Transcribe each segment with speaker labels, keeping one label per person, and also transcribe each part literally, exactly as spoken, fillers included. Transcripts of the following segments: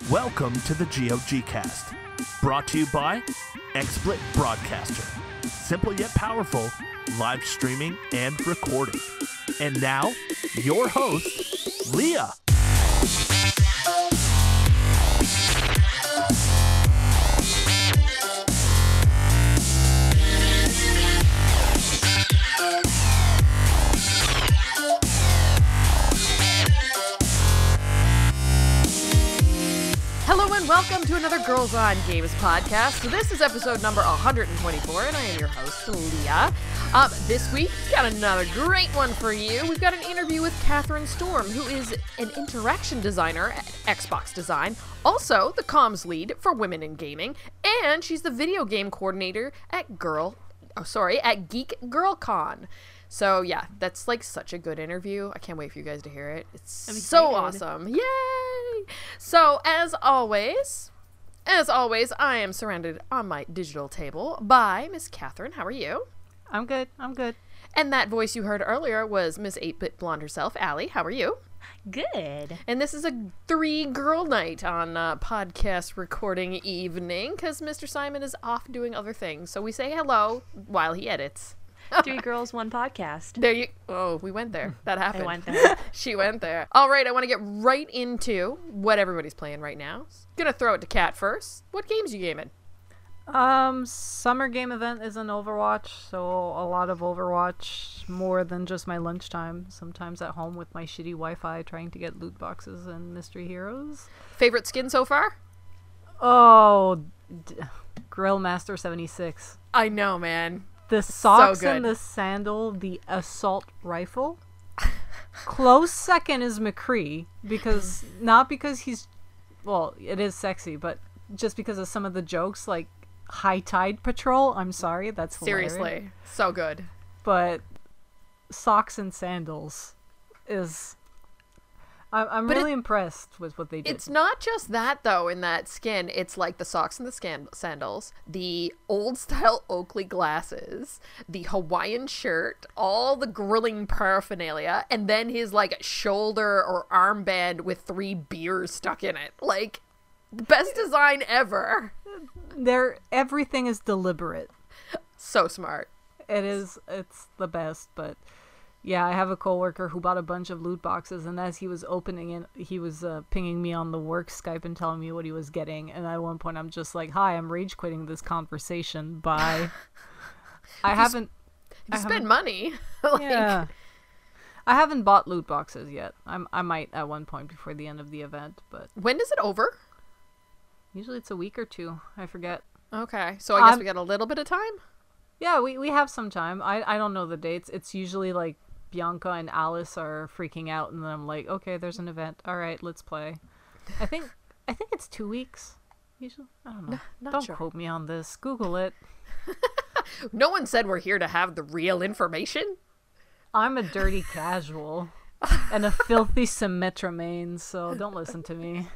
Speaker 1: Welcome to the G O G Cast, brought to you by XSplit Broadcaster. Simple yet powerful, live streaming and recording. And now, your host, Leah.
Speaker 2: Hello and welcome to another Girls on Games podcast. So this is episode number one hundred twenty-four, and I am your host, Leah. Um, this week, we've got another great one for you. We've got an interview with Catherine Storm, who is an interaction designer at Xbox Design, also the comms lead for Women in Gaming, and she's the video game coordinator at Girl, oh sorry, at Geek Girl Con. So yeah, that's like such a good interview. I can't wait for you guys to hear it. It's so awesome. Yay! So as always, as always, I am surrounded on my digital table by Miss Catherine. How are you?
Speaker 3: I'm good. I'm good.
Speaker 2: And that voice you heard earlier was Miss eight-Bit Blonde herself, Allie. How are you?
Speaker 4: Good.
Speaker 2: And this is a three-girl night on uh, podcast recording evening because Mister Simon is off doing other things. So we say hello while he edits.
Speaker 4: Three girls, one podcast.
Speaker 2: There you... Oh, we went there. That happened.
Speaker 4: I went there.
Speaker 2: She went there. All right, I want to get right into what everybody's playing right now. Gonna throw it to Kat first. What games you gaming?
Speaker 3: Um, summer game event is an Overwatch, so a lot of Overwatch, more than just my lunchtime. Sometimes at home with my shitty Wi-Fi trying to get loot boxes and mystery heroes.
Speaker 2: Favorite skin so far?
Speaker 3: Oh, d- Grill Master seventy-six.
Speaker 2: I know, man.
Speaker 3: The socks
Speaker 2: so
Speaker 3: and the sandal, the assault rifle. Close second is McCree, because not because he's, well, it is sexy, but just because of some of the jokes, like High Tide Patrol. I'm sorry, that's hilarious.
Speaker 2: Seriously, so good.
Speaker 3: But socks and sandals is, I'm, I'm
Speaker 2: But
Speaker 3: really
Speaker 2: it-
Speaker 3: impressed with what they did.
Speaker 2: It's not just that, though, in that skin. It's like the socks and the scan- sandals, the old-style Oakley glasses, the Hawaiian shirt, all the grilling paraphernalia, and then his, like, shoulder or armband with three beers stuck in it. Like, the best design ever.
Speaker 3: There, everything is deliberate.
Speaker 2: So smart.
Speaker 3: It is, it's the best, but yeah, I have a coworker who bought a bunch of loot boxes, and as he was opening it, he was uh, pinging me on the work Skype and telling me what he was getting, and at one point I'm just like, hi, I'm rage quitting this conversation, bye. I haven't...
Speaker 2: You
Speaker 3: I
Speaker 2: spend
Speaker 3: haven't-
Speaker 2: money. like,
Speaker 3: Yeah. I haven't bought loot boxes yet. I'm, I might at one point before the end of the event, but
Speaker 2: When is it over?
Speaker 3: usually it's a week or two. I forget.
Speaker 2: Okay, so I guess
Speaker 3: Um,
Speaker 2: we got a little bit of time?
Speaker 3: Yeah, we, we have some time. I, I don't know the dates. It's usually like Bianca and Alice are freaking out, and then I'm like, okay, there's an event. All right, let's play. I think I think it's two weeks. Usually, I don't know.
Speaker 2: N- not
Speaker 3: don't
Speaker 2: sure.
Speaker 3: quote me on this. Google it.
Speaker 2: No one said we're here to have the real information.
Speaker 3: I'm a dirty casual and a filthy Symmetra main, so don't listen to me.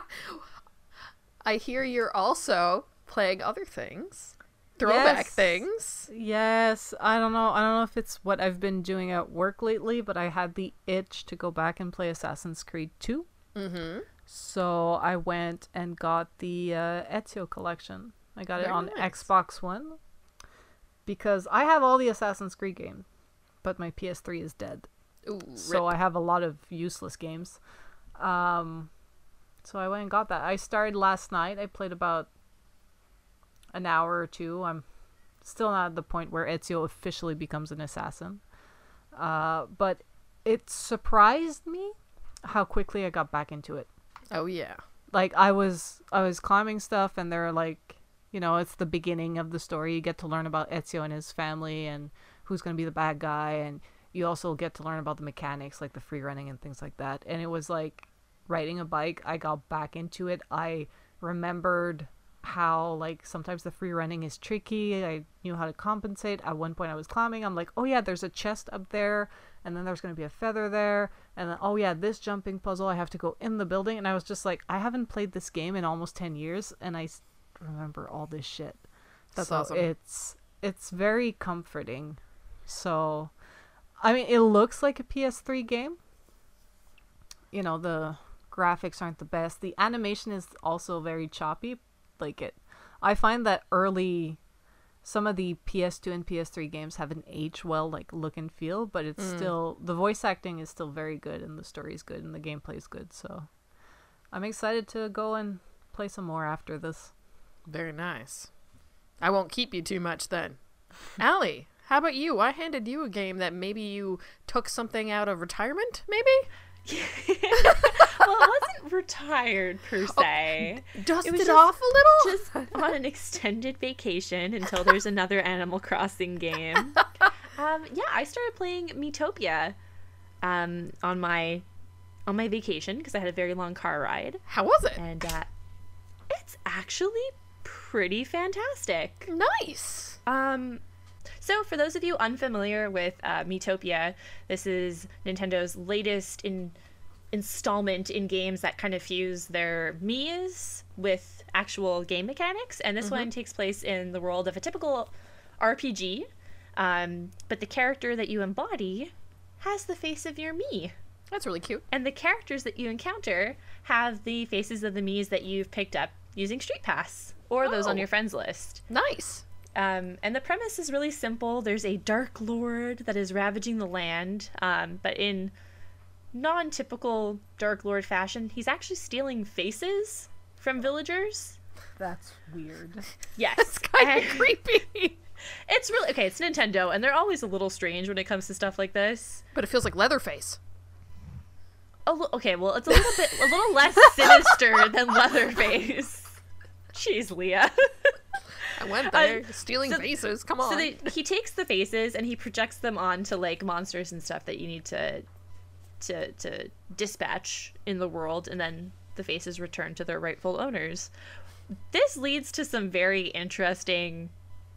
Speaker 2: I hear you're also playing other things. Throwback
Speaker 3: Yes.
Speaker 2: things.
Speaker 3: Yes, I don't know. I don't know if it's what I've been doing at work lately, but I had the itch to go back and play Assassin's Creed two.
Speaker 2: Mm-hmm.
Speaker 3: So I went and got the uh, Ezio collection. I got it
Speaker 2: Very
Speaker 3: on
Speaker 2: nice.
Speaker 3: Xbox One because I have all the Assassin's Creed games, but my P S three is dead.
Speaker 2: Ooh,
Speaker 3: So
Speaker 2: rip.
Speaker 3: I have a lot of useless games. Um, so I went and got that. I started last night. I played about an hour or two. I'm still not at the point where Ezio officially becomes an assassin. Uh, but it surprised me how quickly I got back into it.
Speaker 2: Oh yeah.
Speaker 3: Like I was I was climbing stuff, and they're like, you know, it's the beginning of the story. You get to learn about Ezio and his family and who's going to be the bad guy, and you also get to learn about the mechanics like the free running and things like that. And it was like riding a bike. I got back into it. I remembered how like sometimes the free running is tricky. I knew how to compensate. At one point I was climbing, I'm like, oh yeah, there's a chest up there, and then there's going to be a feather there, and then oh yeah, this jumping puzzle, I have to go in the building. And I was just like, I haven't played this game in almost ten years, and I s- remember all this shit.
Speaker 2: That's
Speaker 3: So
Speaker 2: awesome.
Speaker 3: it's it's very comforting. So I mean, it looks like a P S three game, you know, the graphics aren't the best. The animation is also very choppy. Like it, I find that early, some of the P S two and P S three games haven't aged well, like look and feel, but it's mm. still, the voice acting is still very good, and the story's good, and the gameplay's good. So I'm excited to go and play some more after this.
Speaker 2: Very nice. I won't keep you too much then. Allie, how about you? I handed you a game that maybe you took something out of retirement, maybe?
Speaker 4: Well, it wasn't retired per se.
Speaker 2: Oh, dusted
Speaker 4: it was
Speaker 2: off a little?
Speaker 4: Just on an extended vacation until there's another Animal Crossing game. Um, yeah, I started playing Miitopia um, on my on my vacation because I had a very long car ride.
Speaker 2: How was it?
Speaker 4: And uh, it's actually pretty fantastic.
Speaker 2: Nice.
Speaker 4: Um, so for those of you unfamiliar with uh, Miitopia, this is Nintendo's latest in installment in games that kind of fuse their Mii's with actual game mechanics, and this mm-hmm. one takes place in the world of a typical R P G, um, but the character that you embody has the face of your Mii.
Speaker 2: That's really cute.
Speaker 4: And the characters that you encounter have the faces of the Mii's that you've picked up using Street Pass, or oh. those on your friends list.
Speaker 2: Nice.
Speaker 4: Um, and the premise is really simple. There's a Dark Lord that is ravaging the land, um, but in non-typical Dark Lord fashion, he's actually stealing faces from villagers.
Speaker 3: That's weird.
Speaker 4: Yes.
Speaker 2: That's kind of creepy.
Speaker 4: It's really... Okay, it's Nintendo, and they're always a little strange when it comes to stuff like this.
Speaker 2: But it feels like Leatherface.
Speaker 4: Oh, okay, well, it's a little bit... a little less sinister than Leatherface. Jeez, Leah.
Speaker 2: I went there. Uh, stealing
Speaker 4: so,
Speaker 2: faces. Come on.
Speaker 4: So they, he takes the faces and he projects them onto, like, monsters and stuff that you need to... to to dispatch in the world, and then the faces return to their rightful owners. This leads to some very interesting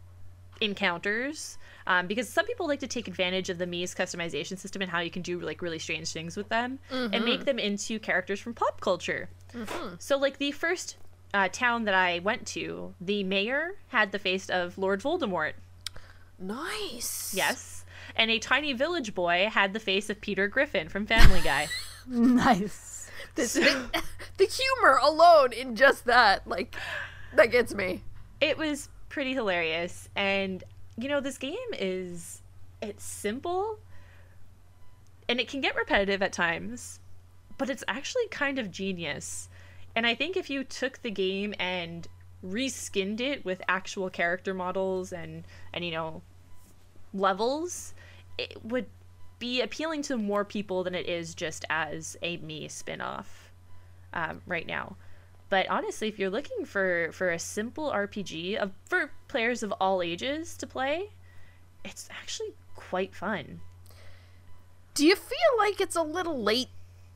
Speaker 4: encounters, um, because some people like to take advantage of the Mii's customization system and how you can do like really strange things with them mm-hmm. and make them into characters from pop culture. Mm-hmm. So like the first uh, town that I went to, the mayor had the face of Lord Voldemort.
Speaker 2: Nice.
Speaker 4: Yes. And a tiny village boy had the face of Peter Griffin from Family Guy.
Speaker 3: Nice.
Speaker 2: This, the, the humor alone in just that, like, that gets me.
Speaker 4: It was pretty hilarious. And, you know, this game is, it's simple. And it can get repetitive at times. But it's actually kind of genius. And I think if you took the game and reskinned it with actual character models and, and you know, levels, it would be appealing to more people than it is just as a Mii spin-off um, right now. But honestly, if you're looking for, for a simple R P G of, for players of all ages to play, it's actually quite fun.
Speaker 2: Do you feel like it's a little late?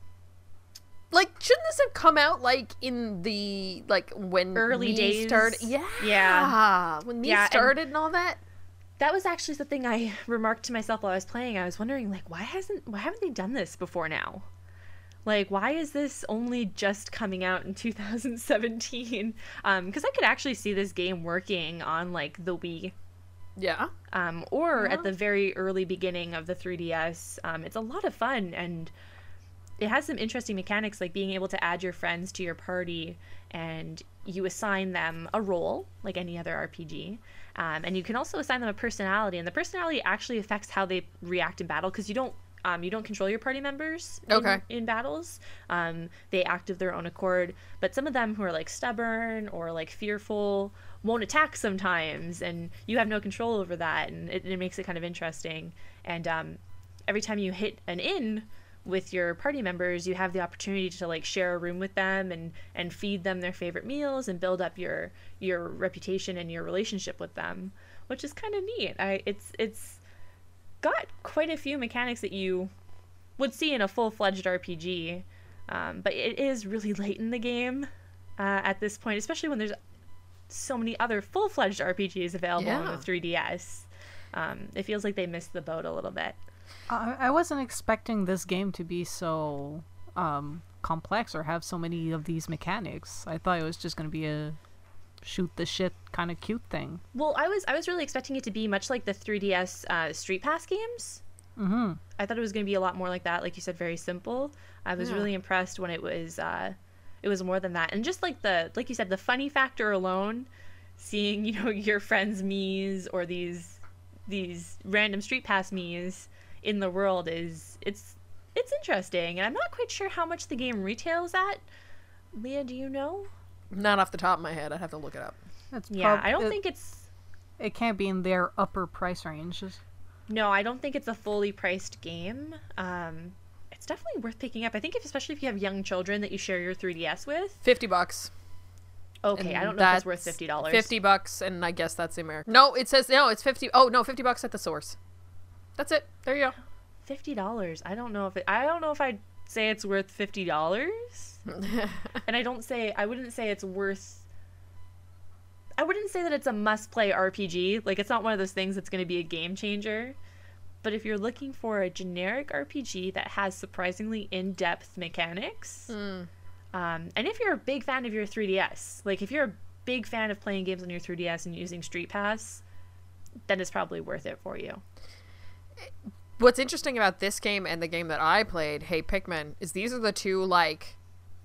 Speaker 2: Like, shouldn't this have come out, like, in the, like, when
Speaker 4: early
Speaker 2: Mii
Speaker 4: days?
Speaker 2: started? Yeah.
Speaker 4: Yeah.
Speaker 2: When Mii
Speaker 4: yeah,
Speaker 2: started and, and all that?
Speaker 4: That was actually the thing I remarked to myself while I was playing. I was wondering, like, why hasn't, why haven't they done this before now? Like, why is this only just coming out in two thousand seventeen? Um, because I could actually see this game working on, like, the Wii.
Speaker 2: Yeah.
Speaker 4: Um, or
Speaker 2: yeah.
Speaker 4: at the very early beginning of the three D S. Um, it's a lot of fun, and it has some interesting mechanics, like being able to add your friends to your party, and you assign them a role, like any other R P G. Um, and you can also assign them a personality, and the personality actually affects how they react in battle, because you don't um, you don't control your party members in,
Speaker 2: okay.
Speaker 4: in battles. Um, they act of their own accord, but some of them who are like stubborn or like fearful won't attack sometimes, and you have no control over that, and it, it makes it kind of interesting. And um, every time you hit an inn with your party members, you have the opportunity to like share a room with them and and feed them their favorite meals and build up your your reputation and your relationship with them, which is kind of neat. I it's it's got quite a few mechanics that you would see in a full-fledged R P G, um, but it is really late in the game uh, at this point, especially when there's so many other full-fledged R P Gs available
Speaker 2: yeah.
Speaker 4: on the three D S. Um, it feels like they missed the boat a little bit.
Speaker 3: I, I wasn't expecting this game to be so um, complex or have so many of these mechanics. I thought it was just going to be a shoot the shit kind of cute thing.
Speaker 4: Well, I was I was really expecting it to be much like the three D S uh, Street Pass games.
Speaker 3: Mm-hmm.
Speaker 4: I thought it was going to be a lot more like that. Like you said, very simple. I was
Speaker 2: Yeah.
Speaker 4: really impressed when it was, uh, it was more than that. And just like the, like you said, the funny factor alone, seeing, you know, your friends' Miis or these, these random Street Pass Miis in the world is, it's, it's interesting. And I'm not quite sure how much the game retails at. Leah, do you know?
Speaker 2: Not off the top of my head. I'd have to look it up.
Speaker 3: That's
Speaker 4: Yeah,
Speaker 3: prob-
Speaker 4: I don't
Speaker 3: it,
Speaker 4: think it's,
Speaker 3: it can't be in their upper price range.
Speaker 4: no, I don't think it's a fully priced game. Um, it's definitely worth picking up. I think if, especially if you have young children that you share your three D S with.
Speaker 2: Fifty bucks.
Speaker 4: Okay,
Speaker 2: And
Speaker 4: I don't know if it's worth
Speaker 2: that's
Speaker 4: fifty dollars.
Speaker 2: Fifty bucks, and I guess that's the American. No, it says no. It's fifty. Oh no, fifty bucks at the source. That's it. There you go.
Speaker 4: Fifty dollars. I don't know if it. I don't know if I'd say it's worth fifty dollars. And I don't say. I wouldn't say it's worth. I wouldn't say that it's a must-play R P G. Like, it's not one of those things that's going to be a game changer. But if you're looking for a generic R P G that has surprisingly in-depth mechanics,
Speaker 2: Mm.
Speaker 4: um, and if you're a big fan of your three D S, like if you're a big fan of playing games on your three D S and using Street Pass, then it's probably worth it for you.
Speaker 2: What's interesting about this game and the game that I played, Hey Pikmin, is these are the two like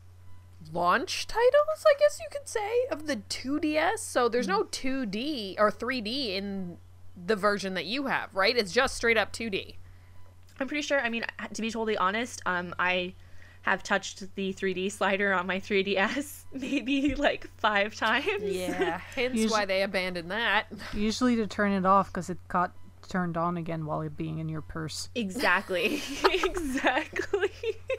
Speaker 2: launch titles, I guess you could say, of the two D S. So there's no two D or three D in the version that you have, right? It's just straight up two D.
Speaker 4: I'm pretty sure. I mean, to be totally honest, um, I have touched the three D slider on my three D S maybe like five times.
Speaker 2: Yeah, hence
Speaker 3: Usu-
Speaker 2: why they abandoned that.
Speaker 3: Usually to turn it off because it got turned on again while it being in your purse.
Speaker 4: Exactly. Exactly.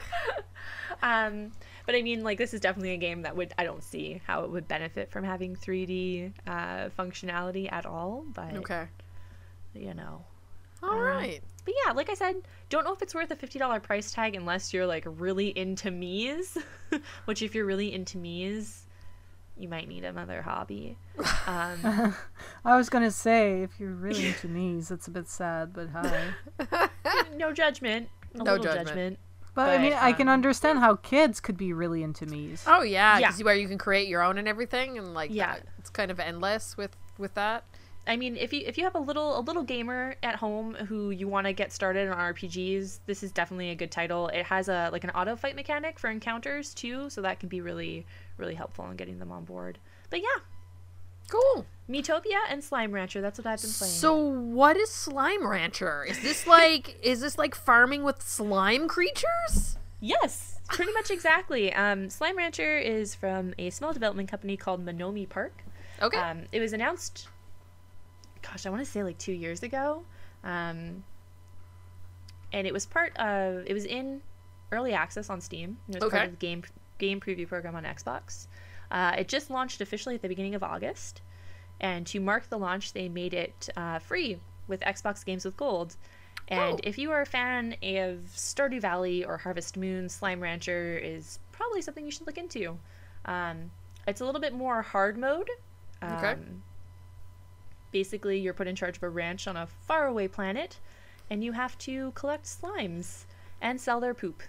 Speaker 4: um, but I mean, like, this is definitely a game that would, I don't see how it would benefit from having three D uh, functionality at all. But,
Speaker 2: Okay.
Speaker 4: you know.
Speaker 2: All
Speaker 4: Um,
Speaker 2: right.
Speaker 4: But yeah, like I said, don't know if it's worth a fifty dollars price tag unless you're like really into Miis, which if you're really into Miis, you might need another hobby. Um,
Speaker 3: I was gonna say, if you're really into knees, it's a bit sad, but hi.
Speaker 4: no judgment. A
Speaker 2: No
Speaker 4: little
Speaker 2: judgment.
Speaker 4: judgment.
Speaker 3: But, I
Speaker 4: But,
Speaker 3: mean, I can
Speaker 4: um,
Speaker 3: understand how kids could be really into Miis.
Speaker 2: Oh yeah,
Speaker 4: Yeah.
Speaker 2: 'cause where you can create your own and everything, and like
Speaker 4: Yeah.
Speaker 2: that. It's kind of endless with with that.
Speaker 4: I mean, if you if you have a little a little gamer at home who you want to get started on R P Gs, this is definitely a good title. It has a like an auto fight mechanic for encounters too, so that can be really really helpful in getting them on board. But yeah,
Speaker 2: Cool.
Speaker 4: Miitopia and Slime Rancher. That's what I've been playing.
Speaker 2: So what is Slime Rancher? Is this like is this like farming with slime creatures?
Speaker 4: yes, pretty much exactly. Um, Slime Rancher is from a small development company called Monomi Park.
Speaker 2: Okay.
Speaker 4: Um, it was announced, gosh, I want to say like two years ago. Um, and it was part of, it was in early access on Steam. It was
Speaker 2: Okay.
Speaker 4: part of the game, game preview program on Xbox. Uh, it just launched officially at the beginning of August. And to mark the launch, they made it uh, free with Xbox Games with Gold. And
Speaker 2: Oh.
Speaker 4: if you are a fan of Stardew Valley or Harvest Moon, Slime Rancher is probably something you should look into. Um, it's a little bit more hard mode. Um,
Speaker 2: Okay.
Speaker 4: Basically, you're put in charge of a ranch on a faraway planet, and you have to collect slimes and sell their poop.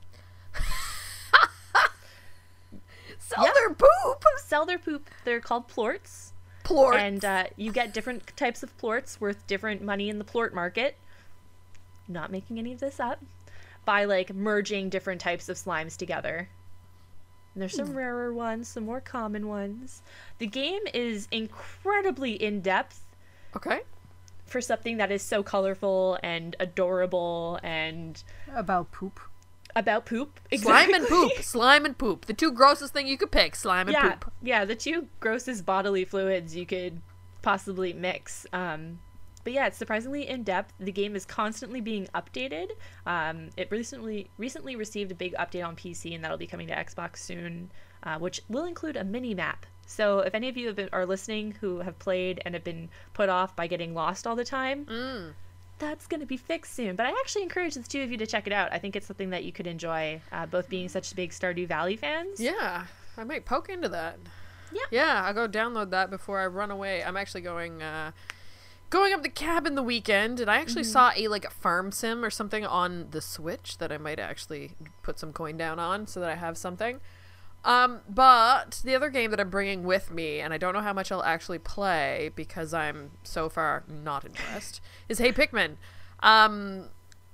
Speaker 2: Sell
Speaker 4: yeah.
Speaker 2: their poop.
Speaker 4: Sell their poop. They're called plorts.
Speaker 2: Plort.
Speaker 4: And uh, you get different types of plorts worth different money in the plort market. Not making any of this up. By like merging different types of slimes together. And there's some rarer ones, some more common ones. The game is incredibly in depth
Speaker 2: Okay.
Speaker 4: for something that is so colorful and adorable and
Speaker 3: About poop.
Speaker 4: about poop.
Speaker 2: Slime and poop. Slime and poop. The two grossest thing you could pick. Slime and
Speaker 4: yeah,
Speaker 2: poop.
Speaker 4: yeah, the two grossest bodily fluids you could possibly mix. Um, but yeah, it's surprisingly in depth. The game is constantly being updated. Um, it recently recently received a big update on P C, and that'll be coming to Xbox soon, uh, which will include a mini map. So if any of you have been, are listening who have played and have been put off by getting lost all the time,
Speaker 2: Mm.
Speaker 4: that's going to be fixed soon. But I actually encourage the two of you to check it out. I think it's something that you could enjoy, uh, both being such big Stardew Valley fans.
Speaker 2: Yeah, I might poke into that.
Speaker 4: Yeah.
Speaker 2: Yeah, I'll go download that before I run away. I'm actually going uh going up to cabin the weekend, and I actually
Speaker 4: Mm-hmm.
Speaker 2: saw a like a farm sim or something on the Switch that I might actually put some coin down on so that I have something. Um, but the other game that I'm bringing with me, and I don't know how much I'll actually play because I'm so far not impressed, is Hey Pikmin. Um,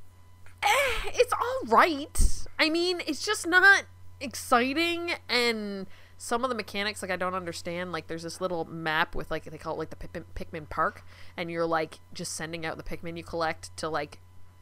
Speaker 2: eh, it's all right. I mean, it's just not exciting, and some of the mechanics, like, I don't understand. Like, there's this little map with, like, they call it, like, the Pikmin, Pikmin Park, and you're, like, just sending out the Pikmin you collect to, like,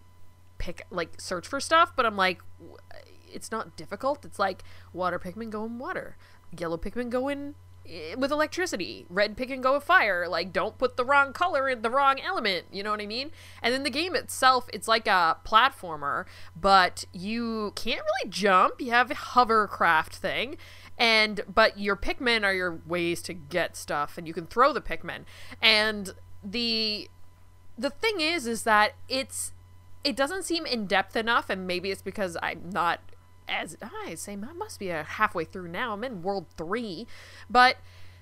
Speaker 2: pick, like, search for stuff, but I'm like, it's not difficult. It's like, water Pikmin go in water. Yellow Pikmin go in with electricity. Red Pikmin go with fire. Like, don't put the wrong color in the wrong element. You know what I mean? And then the game itself, it's like a platformer, but you can't really jump. You have a hovercraft thing. And, but your Pikmin are your ways to get stuff, and you can throw the Pikmin. And the, the thing is, is that it's, it doesn't seem in-depth enough, and maybe it's because I'm not as, I say, I must be a halfway through now. I'm in World three. But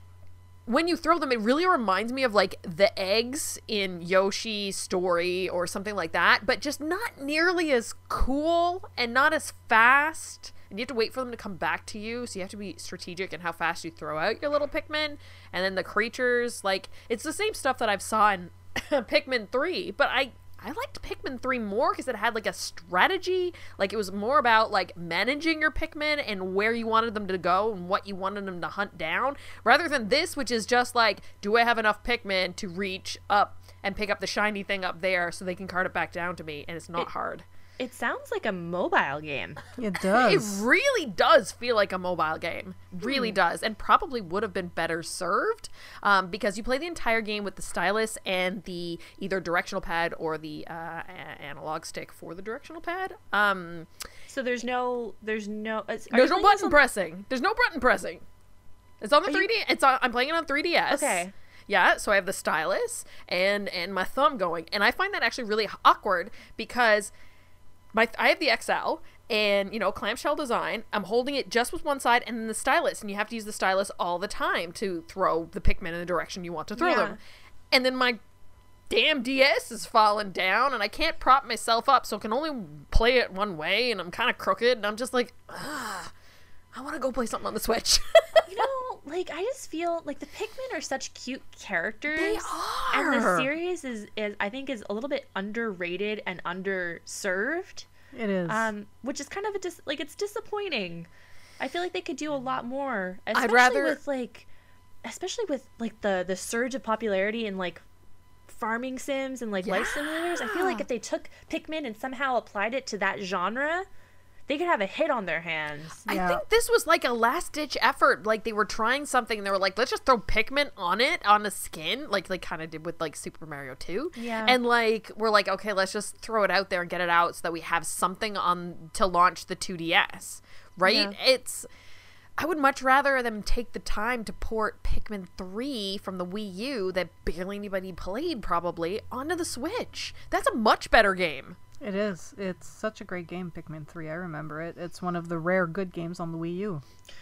Speaker 2: when you throw them, it really reminds me of, like, the eggs in Yoshi's Story or something like that, but just not nearly as cool and not as fast. And you have to wait for them to come back to you, so you have to be strategic in how fast you throw out your little Pikmin. And then the creatures, like, it's the same stuff that I've saw in Pikmin three, but I I liked Pikmin three more because it had, like, a strategy. Like, it was more about, like, managing your Pikmin and where you wanted them to go and what you wanted them to hunt down, rather than this, which is just like, do I have enough Pikmin to reach up and pick up the shiny thing up there so they can cart it back down to me, and it's not
Speaker 4: It-
Speaker 2: hard.
Speaker 4: It sounds like a mobile game.
Speaker 3: It
Speaker 2: It
Speaker 3: does.
Speaker 2: really does feel like a mobile game. Really
Speaker 4: Hmm.
Speaker 2: does. And probably would have been better served um, because you play the entire game with the stylus and the either directional pad or the uh, a- analog stick for the directional pad. Um,
Speaker 4: So there's no, there's no, are
Speaker 2: there's
Speaker 4: you
Speaker 2: no
Speaker 4: playing this
Speaker 2: button
Speaker 4: on-
Speaker 2: pressing. There's no button pressing. It's on the
Speaker 4: Are you-
Speaker 2: three D. It's on, I'm playing it on three D S.
Speaker 4: Okay.
Speaker 2: Yeah, so I have the stylus and and my thumb going, and I find that actually really awkward because my I have the X L and, you know, clamshell design. I'm holding it just with one side and then the stylus, and you have to use the stylus all the time to throw the Pikmin in the direction you want to throw
Speaker 4: Yeah.
Speaker 2: them. And then my damn D S is falling down and I can't prop myself up, so I can only play it one way, and I'm kind of crooked, and I'm just like, ah, I want to go play something on the Switch.
Speaker 4: You know, like, I just feel like the Pikmin are such cute characters.
Speaker 2: They
Speaker 4: And the
Speaker 2: are.
Speaker 4: series is, is I think, is a little bit underrated and underserved.
Speaker 3: It is.
Speaker 4: Um, which is kind of a dis- like, it's disappointing. I feel like they could do a lot more, especially
Speaker 2: rather-
Speaker 4: with like, especially with like the the surge of popularity in like farming sims and like life simulators. I feel like
Speaker 2: Yeah.
Speaker 4: if they took Pikmin and somehow applied it to that genre, they could have a hit on their hands.
Speaker 2: I
Speaker 3: Yeah.
Speaker 2: think this was like a last ditch effort. Like, they were trying something and they were like, let's just throw Pikmin on it, on the skin, like they kind of did with like Super Mario two.
Speaker 4: Yeah.
Speaker 2: And like, we're like, okay, let's just throw it out there and get it out so that we have something on to launch the two D S. Right?
Speaker 4: Yeah.
Speaker 2: It's, I would much rather them take the time to port Pikmin three from the Wii U that barely anybody played probably onto the Switch. That's a much better game.
Speaker 3: It is. It's such a great game, Pikmin three. I remember it. It's one of the rare good games on the Wii U.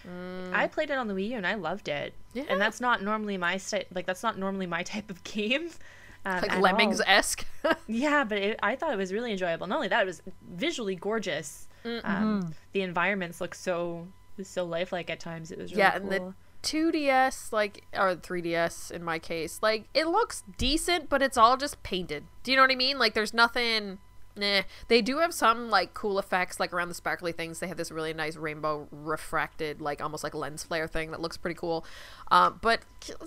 Speaker 4: I played it on the Wii U and I loved it.
Speaker 2: Yeah.
Speaker 4: And that's not normally my sti- like that's not normally my type of game. Um,
Speaker 2: Like
Speaker 4: at
Speaker 2: Lemmings
Speaker 4: all.
Speaker 2: esque.
Speaker 4: Yeah, but it, I thought it was really enjoyable. Not only that, it was visually gorgeous. Um, the environments look so so lifelike at times. It was really
Speaker 2: Yeah,
Speaker 4: cool.
Speaker 2: and the two D S, like, or three D S in my case, like, it looks decent, but it's all just painted. Do you know what I mean? Like, there's nothing. Nah. They do have some, like, cool effects, like, around the sparkly things. They have this really nice rainbow refracted, like, almost like lens flare thing that looks pretty cool. Um, but,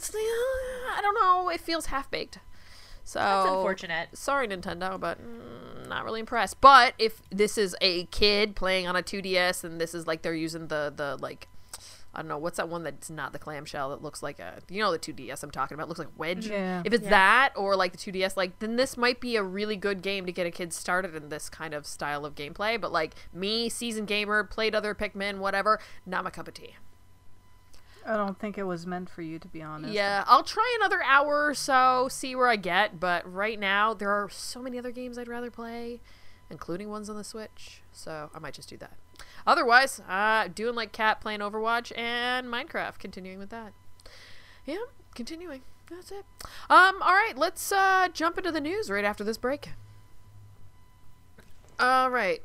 Speaker 2: I don't know, it feels half-baked. So,
Speaker 4: That's unfortunate.
Speaker 2: sorry, Nintendo, but mm, not really impressed. But if this is a kid playing on a two D S and this is, like, they're using the, the like, I don't know, what's that one that's not the clamshell that looks like a, you know, the two D S I'm talking about, it looks like a wedge.
Speaker 3: Yeah.
Speaker 2: If it's
Speaker 4: Yeah.
Speaker 2: that or like the two D S, like, then this might be a really good game to get a kid started in this kind of style of gameplay. But like me, seasoned gamer, played other Pikmin, whatever, not my cup of tea.
Speaker 3: I don't think it was meant for you, to be honest.
Speaker 2: Yeah, I'll try another hour or so, see where I get. But right now, there are so many other games I'd rather play, including ones on the Switch. So I might just do that. Otherwise, uh, doing like Cat, playing Overwatch and Minecraft, continuing with that. Yeah, continuing. That's it. Um, all right, let's uh, jump into the news right after this break. All right.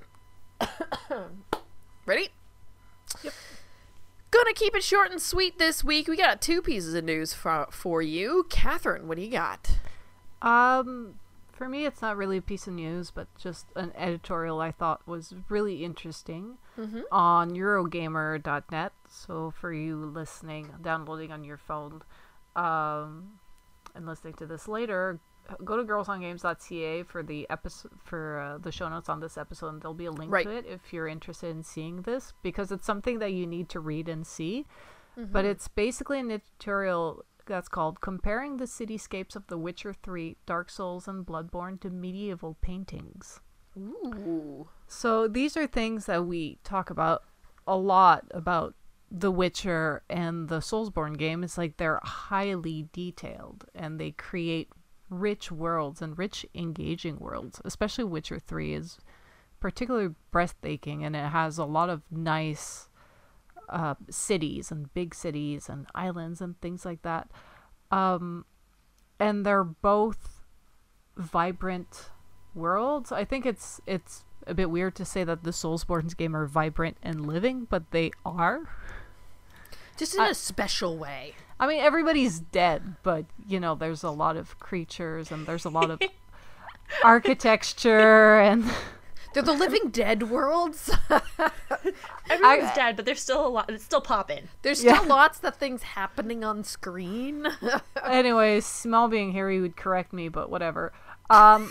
Speaker 2: Ready?
Speaker 3: Yep.
Speaker 2: Gonna keep it short and sweet this week. We got two pieces of news for, for you. Catherine, what do you got?
Speaker 3: Um, for me, it's not really a piece of news, but just an editorial I thought was really interesting
Speaker 2: Mm-hmm.
Speaker 3: on Eurogamer dot net. So for you listening, downloading on your phone, um, and listening to this later, go to girls on games dot c a for the episode for uh, the show notes on this episode, and there'll be a link
Speaker 2: Right.
Speaker 3: to it if you're interested in seeing this, because it's something that you need to read and see.
Speaker 2: Mm-hmm.
Speaker 3: But it's basically an editorial that's called Comparing the Cityscapes of The Witcher three, Dark Souls, and Bloodborne to Medieval Paintings.
Speaker 2: Ooh.
Speaker 3: So these are things that we talk about a lot about The Witcher and the Soulsborne game. It's like they're highly detailed and they create rich worlds and rich engaging worlds. Especially Witcher three is particularly breathtaking, and it has a lot of nice uh, cities and big cities and islands and things like that. Um, and they're both vibrant worlds. I think it's it's a bit weird to say that the Soulsborne's game are vibrant and living, but they are.
Speaker 2: Just in
Speaker 3: I-
Speaker 2: a special way.
Speaker 3: I mean, everybody's dead, but, you know, there's a lot of creatures and there's a lot of architecture and...
Speaker 2: They're the living dead worlds.
Speaker 4: Everyone's
Speaker 3: I-
Speaker 4: dead, but there's still a lot. It's still popping.
Speaker 2: There's still
Speaker 3: Yeah.
Speaker 2: lots of things happening on screen.
Speaker 3: Anyways, Small being here, he would correct me, but whatever. Um,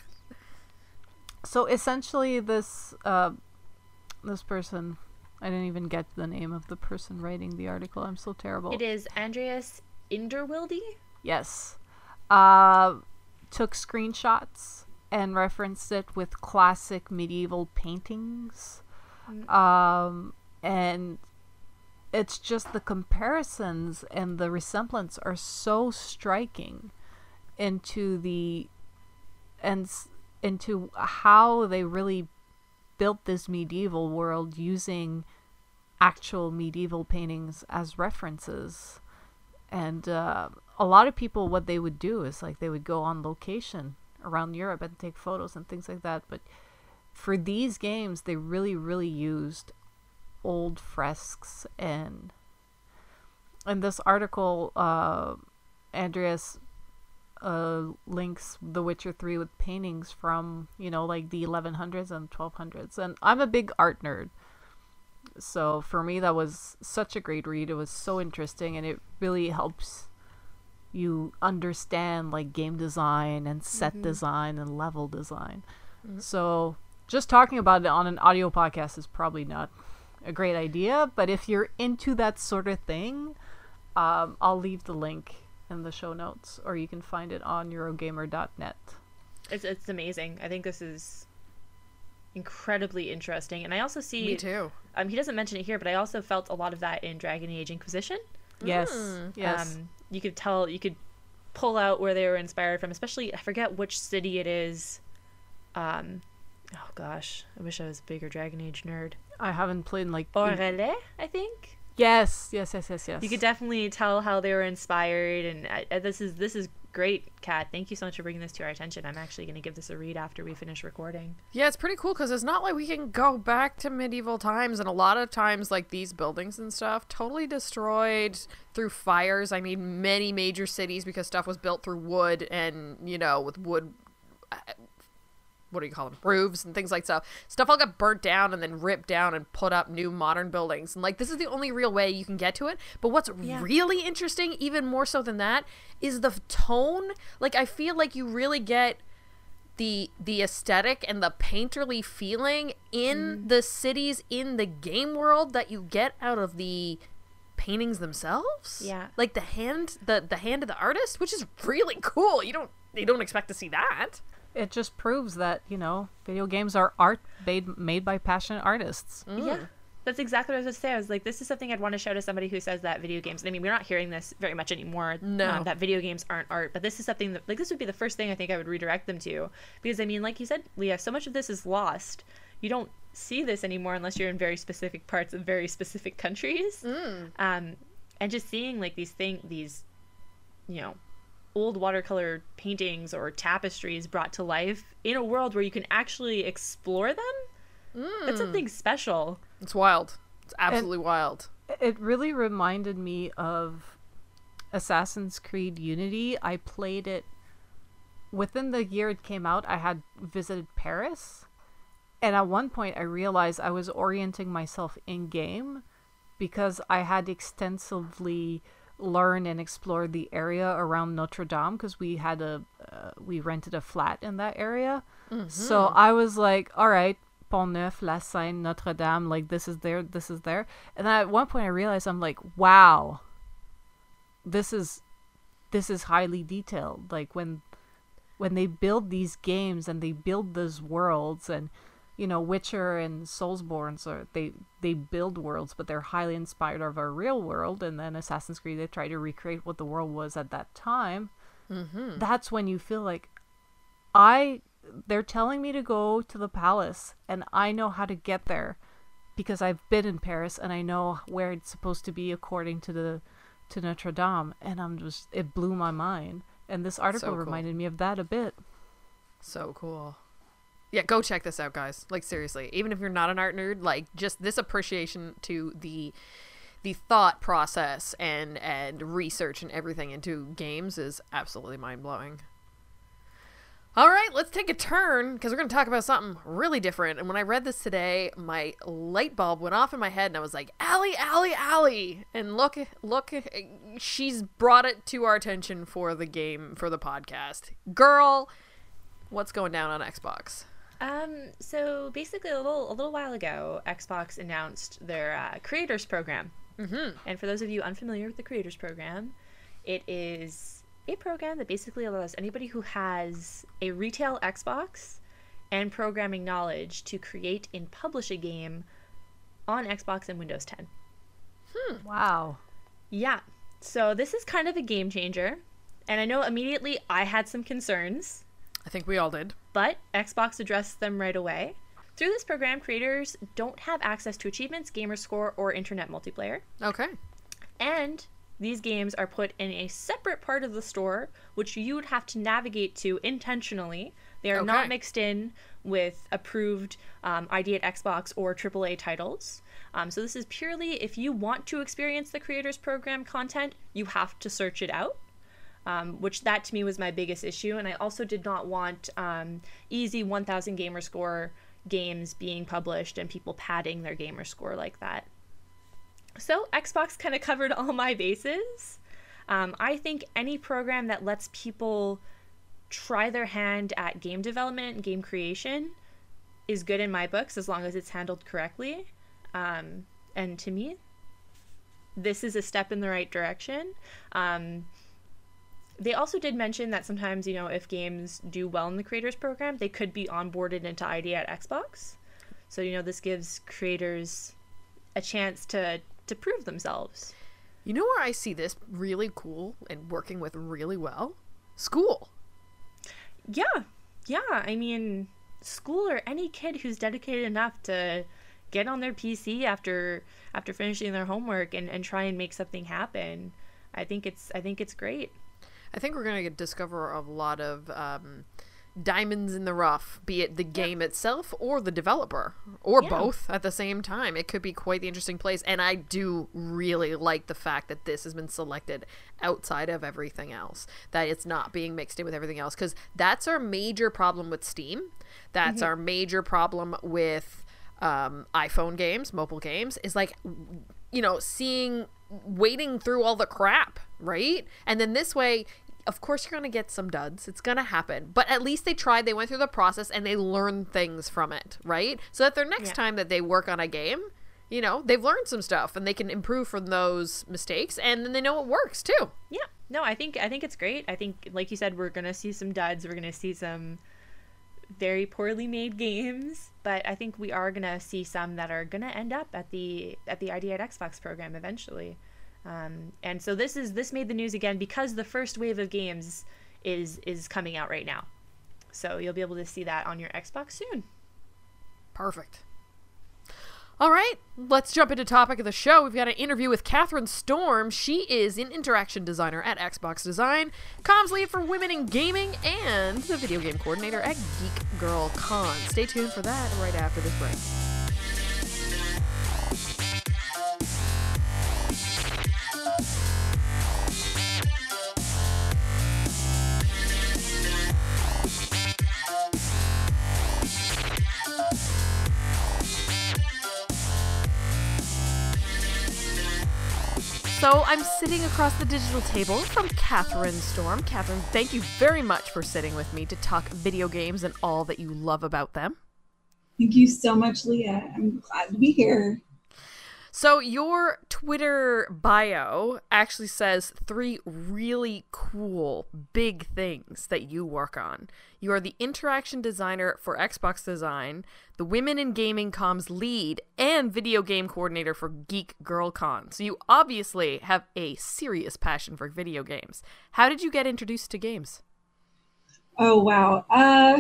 Speaker 3: so essentially this, uh, this person... I didn't even get the name of the person writing the article. I'm so terrible.
Speaker 4: It is Andreas Inderwildi.
Speaker 3: Yes. Uh, took screenshots and referenced it with classic medieval paintings. Um, and it's just the comparisons and the resemblance are so striking into the and s- into how they really built this medieval world using actual medieval paintings as references. And uh, a lot of people, what they would do is like they would go on location around Europe and take photos and things like that. But for these games, they really, really used old fresques. And in this article, uh, Andreas uh, links The Witcher three with paintings from, you know, like the eleven hundreds and twelve hundreds. And I'm a big art nerd. So for me, that was such a great read. It was so interesting, and it really helps you understand like game design and set design and level design. So just talking about it on an audio podcast is probably not a great idea, but if you're into that sort of thing, um, I'll leave the link in the show notes, or you can find it on Eurogamer dot net.
Speaker 4: It's it's amazing. I think this is incredibly interesting, and I also see.
Speaker 2: Me too.
Speaker 4: Um, he doesn't mention it here, but I also felt a lot of that in Dragon Age Inquisition.
Speaker 3: Yes,
Speaker 2: Mm.
Speaker 3: yes.
Speaker 4: Um, you could tell, you could pull out where they were inspired from, especially, I forget which city it is. Um, oh gosh, I wish I was a bigger Dragon Age nerd.
Speaker 3: I haven't played in like...
Speaker 4: Orele, I think.
Speaker 3: Yes, yes, yes, yes, yes.
Speaker 4: You could definitely tell how they were inspired, and I, I- this is this is great, Kat. Thank you so much for bringing this to our attention. I'm actually going to give this a read after we finish recording.
Speaker 2: Yeah, it's pretty cool because it's not like we can go back to medieval times, and a lot of times, like these buildings and stuff, totally destroyed through fires. I mean, many major cities because stuff was built through wood and, you know, with wood. Uh, what do you call them? Roofs and things like stuff. Stuff all got burnt down and then ripped down and put up new modern buildings. And like, this is the only real way you can get to it. But what's
Speaker 4: Yeah.
Speaker 2: really interesting, even more so than that, is the tone. Like, I feel like you really get the the aesthetic and the painterly feeling in the cities in the game world that you get out of the paintings themselves.
Speaker 4: Yeah.
Speaker 2: Like the hand the the hand of the artist, which is really cool. You don't you don't expect to see that.
Speaker 3: It just proves that, you know, video games are art made, made by passionate artists.
Speaker 4: Yeah. That's exactly what I was going to say. I was like, this is something I'd want to show to somebody who says that video games, I mean, we're not hearing this very much anymore,
Speaker 2: No.
Speaker 4: um, that video games aren't art, but this is something that, like, this would be the first thing I think I would redirect them to. Because, I mean, like you said, Leah, so much of this is lost. You don't see this anymore unless you're in very specific parts of very specific countries. Um, and just seeing, like, these things, these, you know, old watercolor paintings or tapestries brought to life in a world where you can actually explore them, that's something special.
Speaker 2: It's wild. It's absolutely wild.
Speaker 3: It really reminded me of Assassin's Creed Unity. I played it within the year it came out, I had visited Paris. And at one point, I realized I was orienting myself in-game because I had extensively learned and explored the area around Notre Dame because we had a uh, we rented a flat in that area. Mm-hmm. So I was like, all right, Pont Neuf, La Seine, Notre Dame, like this is there, this is there. And then at one point, I realized I'm like, wow, this is this is highly detailed. Like when when they build these games and they build those worlds and you know, Witcher and Soulsborne, so they they build worlds, but they're highly inspired of our real world. And then Assassin's Creed, they try to recreate what the world was at that time. Mm-hmm. That's when you feel like, I, they're telling me to go to the palace, and I know how to get there because I've been in Paris and I know where it's supposed to be according to the to Notre Dame. And I'm just, it blew my mind. And this article
Speaker 2: So cool.
Speaker 3: reminded me of that a bit.
Speaker 2: So cool. Yeah, go check this out, guys. Like, seriously, even if you're not an art nerd, like, just this appreciation to the the thought process and and research and everything into games is absolutely mind-blowing. All right, let's take a turn, because we're going to talk about something really different. And when I read this today, my light bulb went off in my head, and I was like, Allie, Allie, Allie! And look, look, she's brought it to our attention for the game, for the podcast. Girl, what's going down on Xbox?
Speaker 4: Um, so basically a little a little while ago, Xbox announced their uh, Creators Program. Mm-hmm. And for those of you unfamiliar with the Creators Program, it is a program that basically allows anybody who has a retail Xbox and programming knowledge to create and publish a game on Xbox and Windows ten.
Speaker 3: Hmm. Wow.
Speaker 4: Yeah. So this is kind of a game changer. And I know immediately I had some concerns.
Speaker 2: I think we all did.
Speaker 4: But Xbox addressed them right away. Through this program, creators don't have access to achievements, gamer score, or internet multiplayer.
Speaker 2: Okay.
Speaker 4: And these games are put in a separate part of the store, which you would have to navigate to intentionally. They are
Speaker 2: Okay.
Speaker 4: not mixed in with approved um, I D at Xbox or triple A titles. Um, so this is purely if you want to experience the Creators Program content, you have to search it out. Um, which that to me was my biggest issue. And I also did not want um, easy one thousand gamer score games being published and people padding their gamer score like that. So Xbox kind of covered all my bases. Um, I think any program that lets people try their hand at game development and game creation is good in my books as long as it's handled correctly. Um, and to me, this is a step in the right direction. Um, They also did mention that sometimes, you know, if games do well in the Creators Program, they could be onboarded into I D at Xbox. So, you know, this gives creators a chance to, to prove themselves.
Speaker 2: You know where I see this really cool and working with really well? School.
Speaker 4: Yeah. Yeah. I mean, school or any kid who's dedicated enough to get on their P C after after finishing their homework and, and try and make something happen. I think it's I think it's great.
Speaker 2: I think we're going to discover a lot of um, diamonds in the rough, be it the game yeah. itself or the developer, or yeah. both at the same time. It could be quite the interesting place, and I do really like the fact that this has been selected outside of everything else, that it's not being mixed in with everything else, because that's our major problem with Steam. That's mm-hmm. our major problem with um, iPhone games, mobile games, is like, you know, seeing, wading through all the crap, right? And then this way, of course, you're going to get some duds. It's going to happen. But at least they tried, they went through the process, and they learned things from it, right? So that their next yeah. time that they work on a game, you know, they've learned some stuff, and they can improve from those mistakes, and then they know it works, too.
Speaker 4: Yeah. No, I think I think it's great. I think, like you said, we're going to see some duds. We're going to see some very poorly made games, but I think we are going to see some that are going to end up at the at the I D at Xbox program eventually. Um, and so this is this made the news again because the first wave of games is is coming out right now. So you'll be able to see that on your Xbox soon.
Speaker 2: Perfect. All right, let's jump into topic of the show. We've got an interview with Catherine Storm. She is an interaction designer at Xbox Design, comms lead for women in gaming, and the video game coordinator at Geek Girl Con. Stay tuned for that right after this break. So I'm sitting across the digital table from Catherine Storm. Catherine, thank you very much for sitting with me to talk video games and all that you love about them.
Speaker 5: Thank you so much, Leah. I'm glad to be here.
Speaker 2: So your Twitter bio actually says three really cool, big things that you work on. You are the interaction designer for Xbox Design, the Women in Gaming Comms lead, and video game coordinator for Geek Girl Con. So you obviously have a serious passion for video games. How did you get introduced to games?
Speaker 5: Oh, wow. Uh,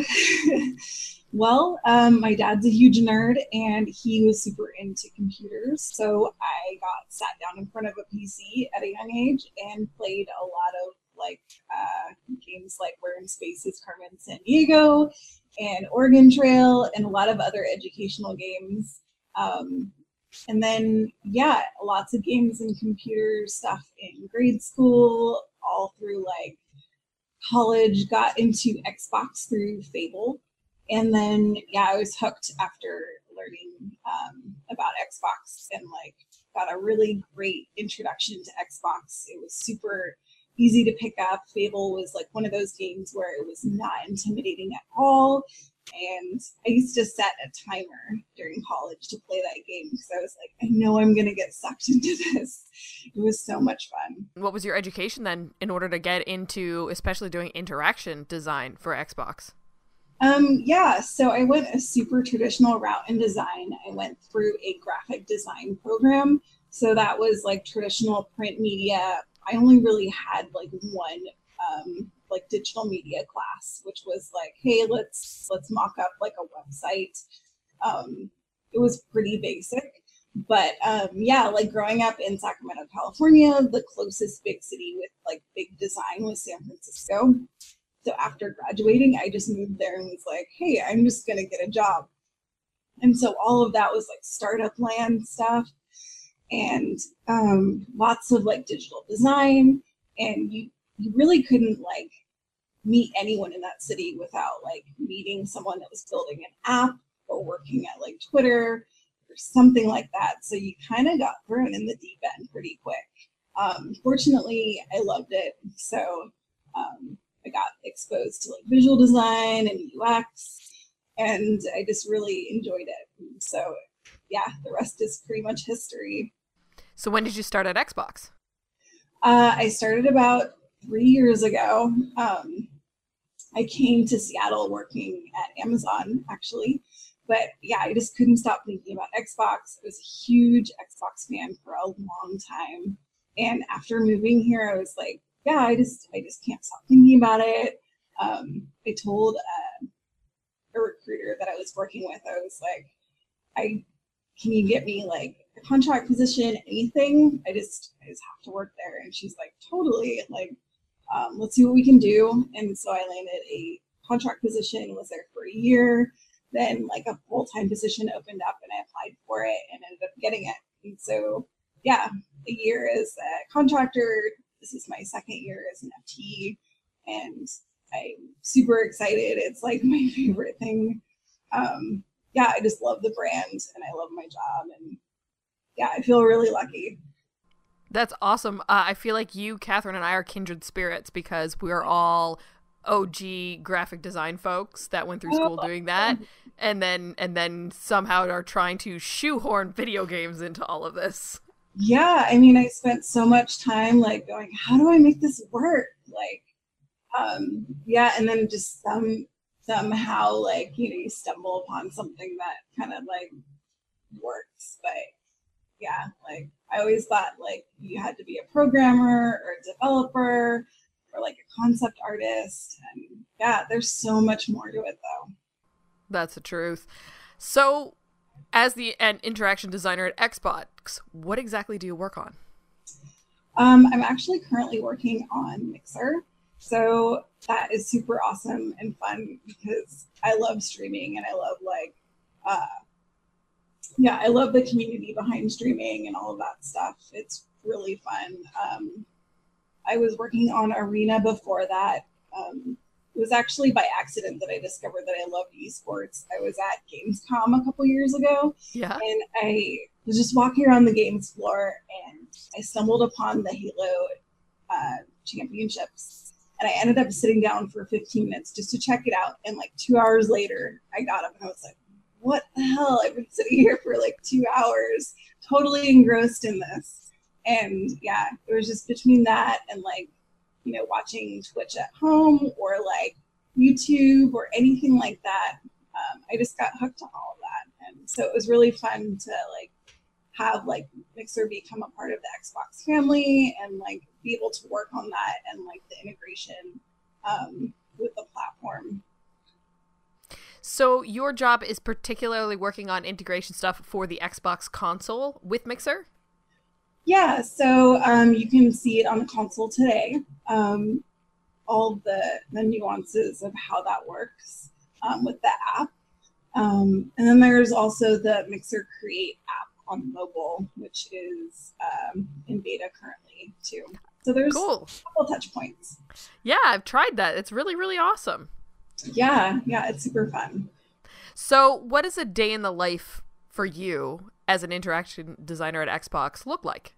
Speaker 5: well, um, my dad's a huge nerd, and he was super into computers. So I got sat down in front of a P C at a young age and played a lot of like uh, games like We're in Space's Carmen Sandiego and Oregon Trail and a lot of other educational games. Um, and then, yeah, lots of games and computer stuff in grade school, all through like college, got into Xbox through Fable. And then, yeah, I was hooked after learning um, about Xbox and like got a really great introduction to Xbox. It was super easy to pick up. Fable was like one of those games where it was not intimidating at all. And I used to set a timer during college to play that game because I was like, I know I'm going to get sucked into this. It was so much fun.
Speaker 2: What was your education then in order to get into, especially doing interaction design for Xbox?
Speaker 5: Um, yeah, so I went a super traditional route in design. I went through a graphic design program. So that was like traditional print media. I only really had like one um, like digital media class, which was like, hey, let's let's mock up like a website. Um, it was pretty basic, but um, yeah, like growing up in Sacramento, California, the closest big city with like big design was San Francisco. So after graduating, I just moved there and was like, hey, I'm just gonna get a job. And so all of that was like startup land stuff and um, lots of like digital design. And you, you really couldn't like meet anyone in that city without like meeting someone that was building an app or working at like Twitter or something like that. So you kind of got thrown in the deep end pretty quick. Um, fortunately, I loved it. So um, I got exposed to like visual design and U X, and I just really enjoyed it. So yeah, the rest is pretty much history.
Speaker 2: So when did you start at Xbox?
Speaker 5: Uh, I started about three years ago. Um, I came to Seattle working at Amazon, actually. But yeah, I just couldn't stop thinking about Xbox. I was a huge Xbox fan for a long time. And after moving here, I was like, yeah, I just I just can't stop thinking about it. Um, I told uh, a recruiter that I was working with, I was like, I can you get me like a contract position, anything? I just I just have to work there. And she's like, totally, like, um, let's see what we can do. And so I landed a contract position, was there for a year. Then like a full-time position opened up and I applied for it and ended up getting it. And so yeah, a year as a contractor. This is my second year as an F T E, and I'm super excited. It's like my favorite thing. Um, yeah, I just love the brand and I love my job, and yeah, I feel really lucky.
Speaker 2: That's awesome. Uh, I feel like you, Catherine, and I are kindred spirits because we are all O G graphic design folks that went through school doing that, and then and then somehow are trying to shoehorn video games into all of this.
Speaker 5: Yeah, I mean, I spent so much time like going, how do I make this work? Like, um, yeah, and then just some somehow like, you know, you stumble upon something that kind of like works. But yeah, like I always thought like you had to be a programmer or a developer or like a concept artist. And yeah, there's so much more to it though.
Speaker 2: That's the truth. So as the an interaction designer at Xbox, what exactly do you work on?
Speaker 5: Um, I'm actually currently working on Mixer. So that is super awesome and fun because I love streaming and I love like, uh, yeah, I love the community behind streaming and all of that stuff. It's really fun. Um, I was working on Arena before that. Um, it was actually by accident that I discovered that I loved esports. I was at Gamescom a couple years ago,
Speaker 2: yeah,
Speaker 5: and I was just walking around the games floor, and I stumbled upon the Halo uh, championships, and I ended up sitting down for fifteen minutes just to check it out. And like two hours later, I got up and I was like, what the hell? I've been sitting here for like two hours, totally engrossed in this. And yeah, it was just between that and like, you know, watching Twitch at home or like YouTube or anything like that. Um, I just got hooked on all of that. And so it was really fun to like have like Mixer become a part of the Xbox family and like be able to work on that and like the integration um, with the platform.
Speaker 2: So your job is particularly working on integration stuff for the Xbox console with Mixer?
Speaker 5: Yeah, so um, you can see it on the console today. Um, all the, the nuances of how that works um, with the app. Um, and then there's also the Mixer Create app on mobile, which is um, in beta currently too. So there's
Speaker 2: cool.
Speaker 5: a couple touch points.
Speaker 2: Yeah, I've tried that. It's really, really awesome.
Speaker 5: Yeah, yeah, it's super fun.
Speaker 2: So what does a day in the life for you as an interaction designer at Xbox look like?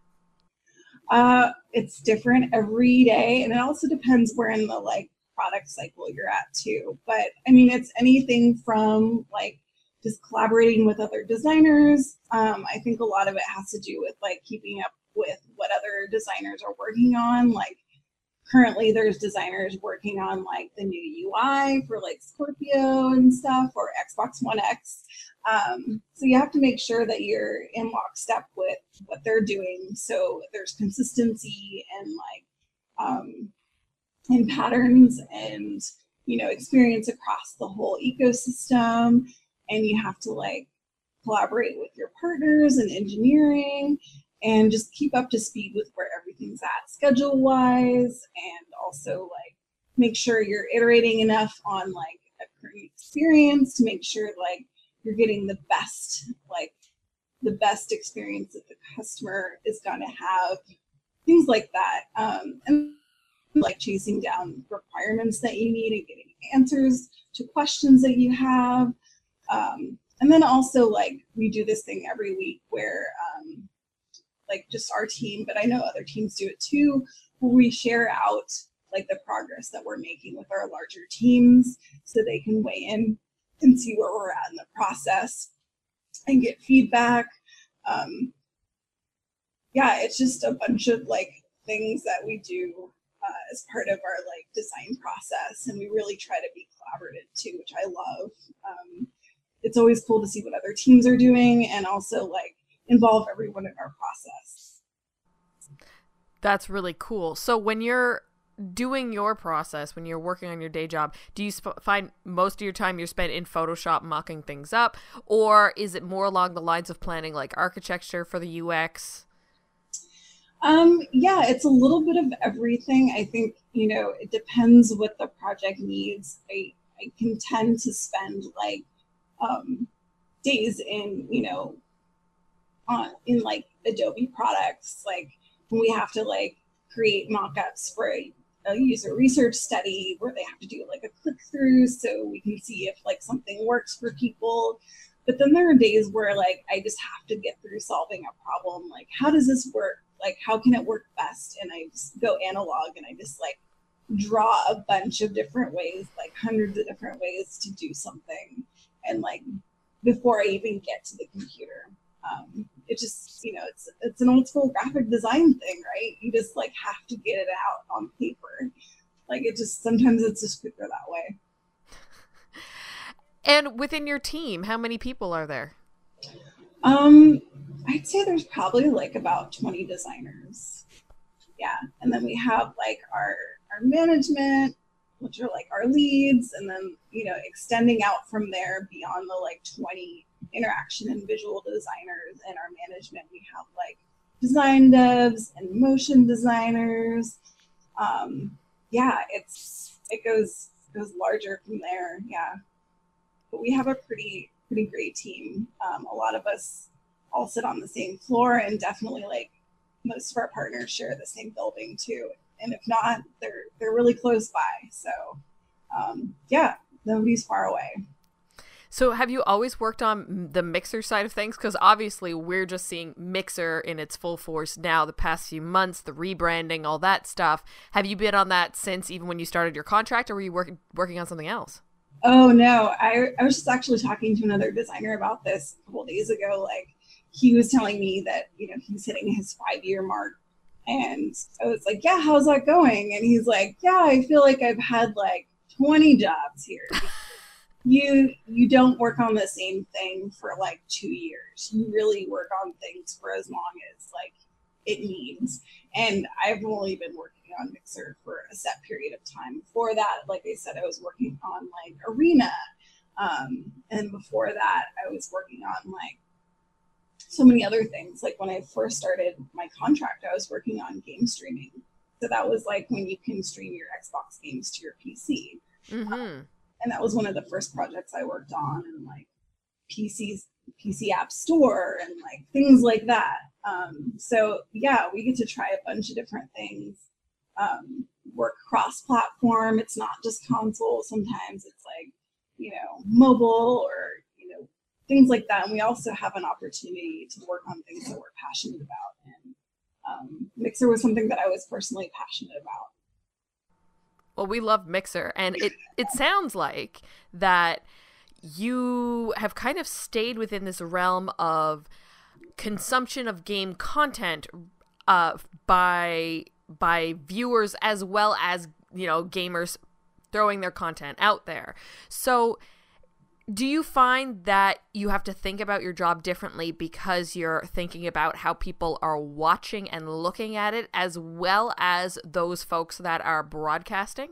Speaker 5: Uh, it's different every day, and it also depends where in the like product cycle you're at too. But I mean, it's anything from like just collaborating with other designers. Um, I think a lot of it has to do with like keeping up with what other designers are working on. Like currently there's designers working on like the new U I for like Scorpio and stuff, or Xbox One X. Um, so you have to make sure that you're in lockstep with what they're doing. So there's consistency and like um, and patterns and, you know, experience across the whole ecosystem. And you have to like collaborate with your partners and engineering and just keep up to speed with where everything's at schedule wise, and also like make sure you're iterating enough on like a current experience to make sure like you're getting the best, like the best experience that the customer is going to have, things like that. Um, and like chasing down requirements that you need and getting answers to questions that you have. Um, and then also like we do this thing every week where um, like just our team, but I know other teams do it too, where we share out like the progress that we're making with our larger teams so they can weigh in and see where we're at in the process and get feedback. Um, yeah, it's just a bunch of like things that we do uh, as part of our like design process, and we really try to be collaborative too, which I love. Um, it's always cool to see what other teams are doing and also like involve everyone in our process.
Speaker 2: That's really cool. So when you're doing your process, when you're working on your day job, do you sp- find most of your time you're spent in Photoshop mocking things up, or is it more along the lines of planning like architecture for the U X?
Speaker 5: Um, yeah, it's a little bit of everything. I think, you know, it depends what the project needs. I, I can tend to spend like um, days in, you know, on in like Adobe products, like when we have to like create mock-ups for a, a user research study where they have to do like a click through so we can see if like something works for people. But then there are days where like I just have to get through solving a problem. Like, how does this work? Like, how can it work best? And I just go analog and I just like draw a bunch of different ways, like hundreds of different ways to do something. And like before I even get to the computer. Um, it just, you know, it's it's an old school graphic design thing, right? You just like have to get it out on paper. Like it just, sometimes it's just quicker that way.
Speaker 2: And within your team, how many people are there?
Speaker 5: Um, I'd say there's probably like about twenty designers. Yeah. And then we have like our, our management, which are like our leads, and then, you know, extending out from there beyond the like twenty interaction and visual designers and our management. We have like design devs and motion designers. Um, yeah, it's it goes goes larger from there. Yeah, but we have a pretty pretty great team. Um, a lot of us all sit on the same floor, and definitely like most of our partners share the same building too. And if not, they're they're really close by. So um, yeah, nobody's far away.
Speaker 2: So have you always worked on the Mixer side of things? Because obviously we're just seeing Mixer in its full force now the past few months, the rebranding, all that stuff. Have you been on that since even when you started your contract, or were you work- working on something else?
Speaker 5: Oh, no. I, I was just actually talking to another designer about this a couple days ago. Like, he was telling me that, you know, he's hitting his five-year mark. And I was like, yeah, how's that going? And he's like, yeah, I feel like I've had like twenty jobs here. You you don't work on the same thing for like two years. You really work on things for as long as like it needs. And I've only been working on Mixer for a set period of time. Before that, like I said, I was working on like Arena. Um, and before that, I was working on like so many other things. Like when I first started my contract, I was working on game streaming. So that was like when you can stream your Xbox games to your P C.
Speaker 2: Mm-hmm.
Speaker 5: Um, and that was one of the first projects I worked on, and like P C's P C App Store and like things like that. Um, so yeah, we get to try a bunch of different things. Um, work cross-platform. It's not just console. Sometimes it's like, you know, mobile or, you know, things like that. And we also have an opportunity to work on things that we're passionate about. And um, Mixer was something that I was personally passionate about.
Speaker 2: Well, we love Mixer, and it, it sounds like that you have kind of stayed within this realm of consumption of game content uh, by by viewers as well as, you know, gamers throwing their content out there. So do you find that you have to think about your job differently because you're thinking about how people are watching and looking at it, as well as those folks that are broadcasting?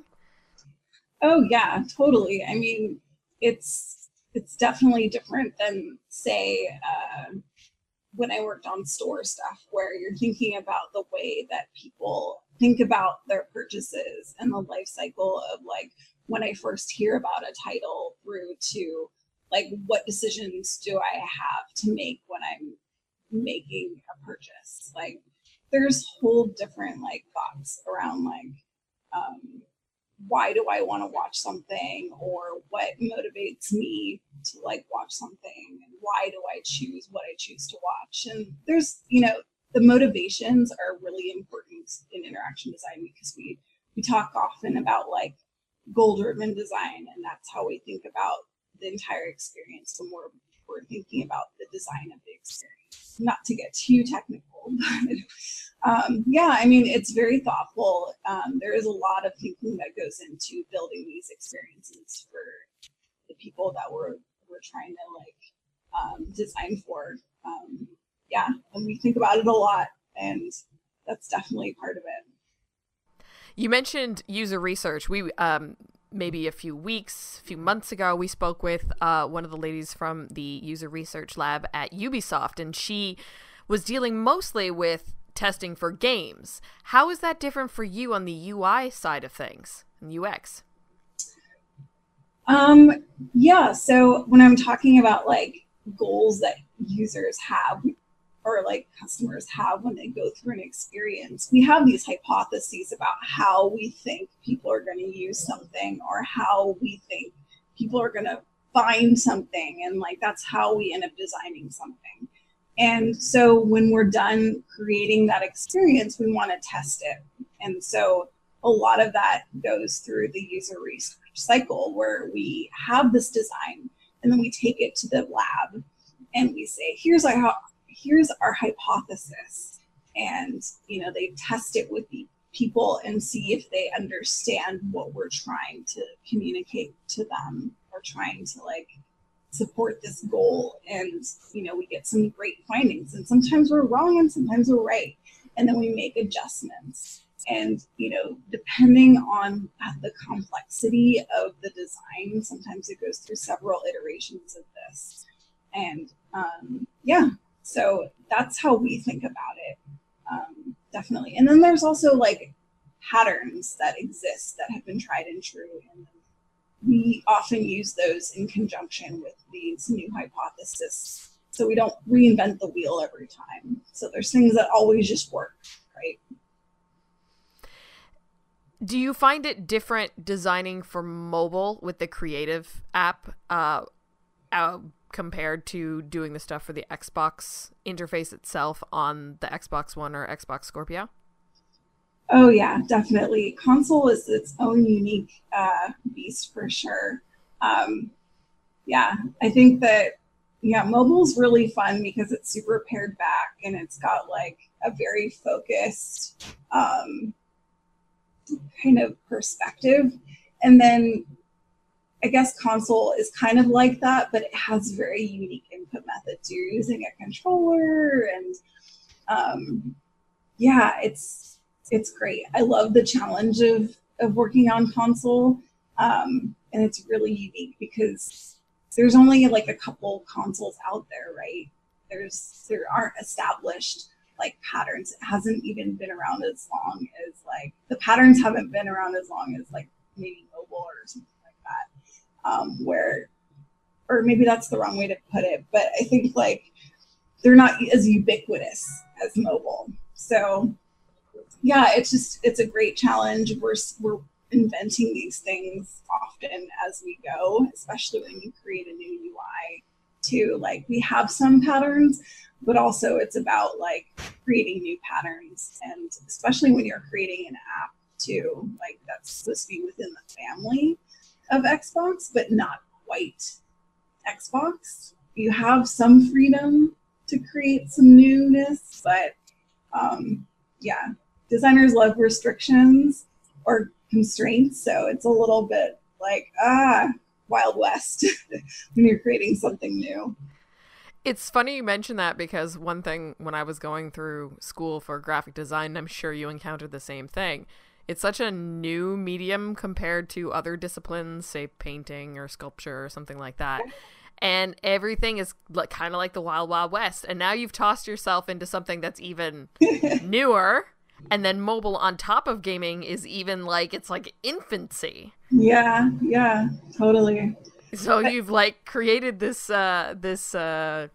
Speaker 5: Oh yeah, totally. I mean, it's it's definitely different than, say, uh, when I worked on store stuff, where you're thinking about the way that people think about their purchases and the life cycle of like when I first hear about a title through to like what decisions do I have to make when I'm making a purchase. Like there's whole different like thoughts around like um, why do I want to watch something, or what motivates me to like watch something, and why do I choose what I choose to watch. And there's, you know, the motivations are really important in interaction design, because we we talk often about like goal-driven design, and that's how we think about the entire experience when we're, we're thinking about the design of the experience. Not to get too technical, but um, yeah, I mean, it's very thoughtful. Um, there is a lot of thinking that goes into building these experiences for the people that we're, we're trying to like um, design for. Um, yeah, and we think about it a lot, and that's definitely part of it.
Speaker 2: You mentioned user research. We um, maybe a few weeks, a few months ago, we spoke with uh, one of the ladies from the user research lab at Ubisoft, and she was dealing mostly with testing for games. How is that different for you on the U I side of things and U X?
Speaker 5: Um, yeah, so when I'm talking about like goals that users have, or like customers have when they go through an experience, we have these hypotheses about how we think people are going to use something, or how we think people are going to find something. And like, that's how we end up designing something. And so when we're done creating that experience, we want to test it. And so a lot of that goes through the user research cycle, where we have this design and then we take it to the lab and we say, here's our here's our hypothesis. And, you know, they test it with the people and see if they understand what we're trying to communicate to them, or trying to like support this goal. And, you know, we get some great findings, and sometimes we're wrong and sometimes we're right. And then we make adjustments. And, you know, depending on the complexity of the design, sometimes it goes through several iterations of this. And um, yeah, so that's how we think about it, um, definitely. And then there's also like patterns that exist that have been tried and true. And we often use those in conjunction with these new hypotheses, so we don't reinvent the wheel every time. So there's things that always just work, right?
Speaker 2: Do you find it different designing for mobile with the Creative app uh, uh, compared to doing the stuff for the Xbox interface itself on the Xbox One or Xbox Scorpio?
Speaker 5: Oh yeah, definitely. Console is its own unique uh, beast for sure. Um, yeah, I think that, yeah, mobile's really fun because it's super pared back and it's got like a very focused um, kind of perspective. And then I guess console is kind of like that, but it has very unique input methods. You're using a controller and um, yeah, it's it's great. I love the challenge of, of working on console. Um, and it's really unique because there's only like a couple consoles out there, right? There's there aren't established like patterns. It hasn't even been around as long as like the patterns haven't been around as long as like maybe mobile or something like that. Um, where, or maybe that's the wrong way to put it, but I think like they're not as ubiquitous as mobile. So yeah, it's just it's a great challenge. We're we're inventing these things often as we go, especially when you create a new U I too. Like we have some patterns, but also it's about like creating new patterns, and especially when you're creating an app too, like that's supposed to be within the family of Xbox, but not quite Xbox. You have some freedom to create some newness, but um, yeah, designers love restrictions or constraints, so it's a little bit like ah Wild West when you're creating something new.
Speaker 2: It's funny you mention that because one thing when I was going through school for graphic design, and I'm sure you encountered the same thing, it's such a new medium compared to other disciplines, say painting or sculpture or something like that. And everything is like, kind of like the Wild Wild West. And now you've tossed yourself into something that's even newer. And then mobile on top of gaming is even like, it's like infancy.
Speaker 5: Yeah, yeah, totally.
Speaker 2: So you've like created this, uh, this, uh,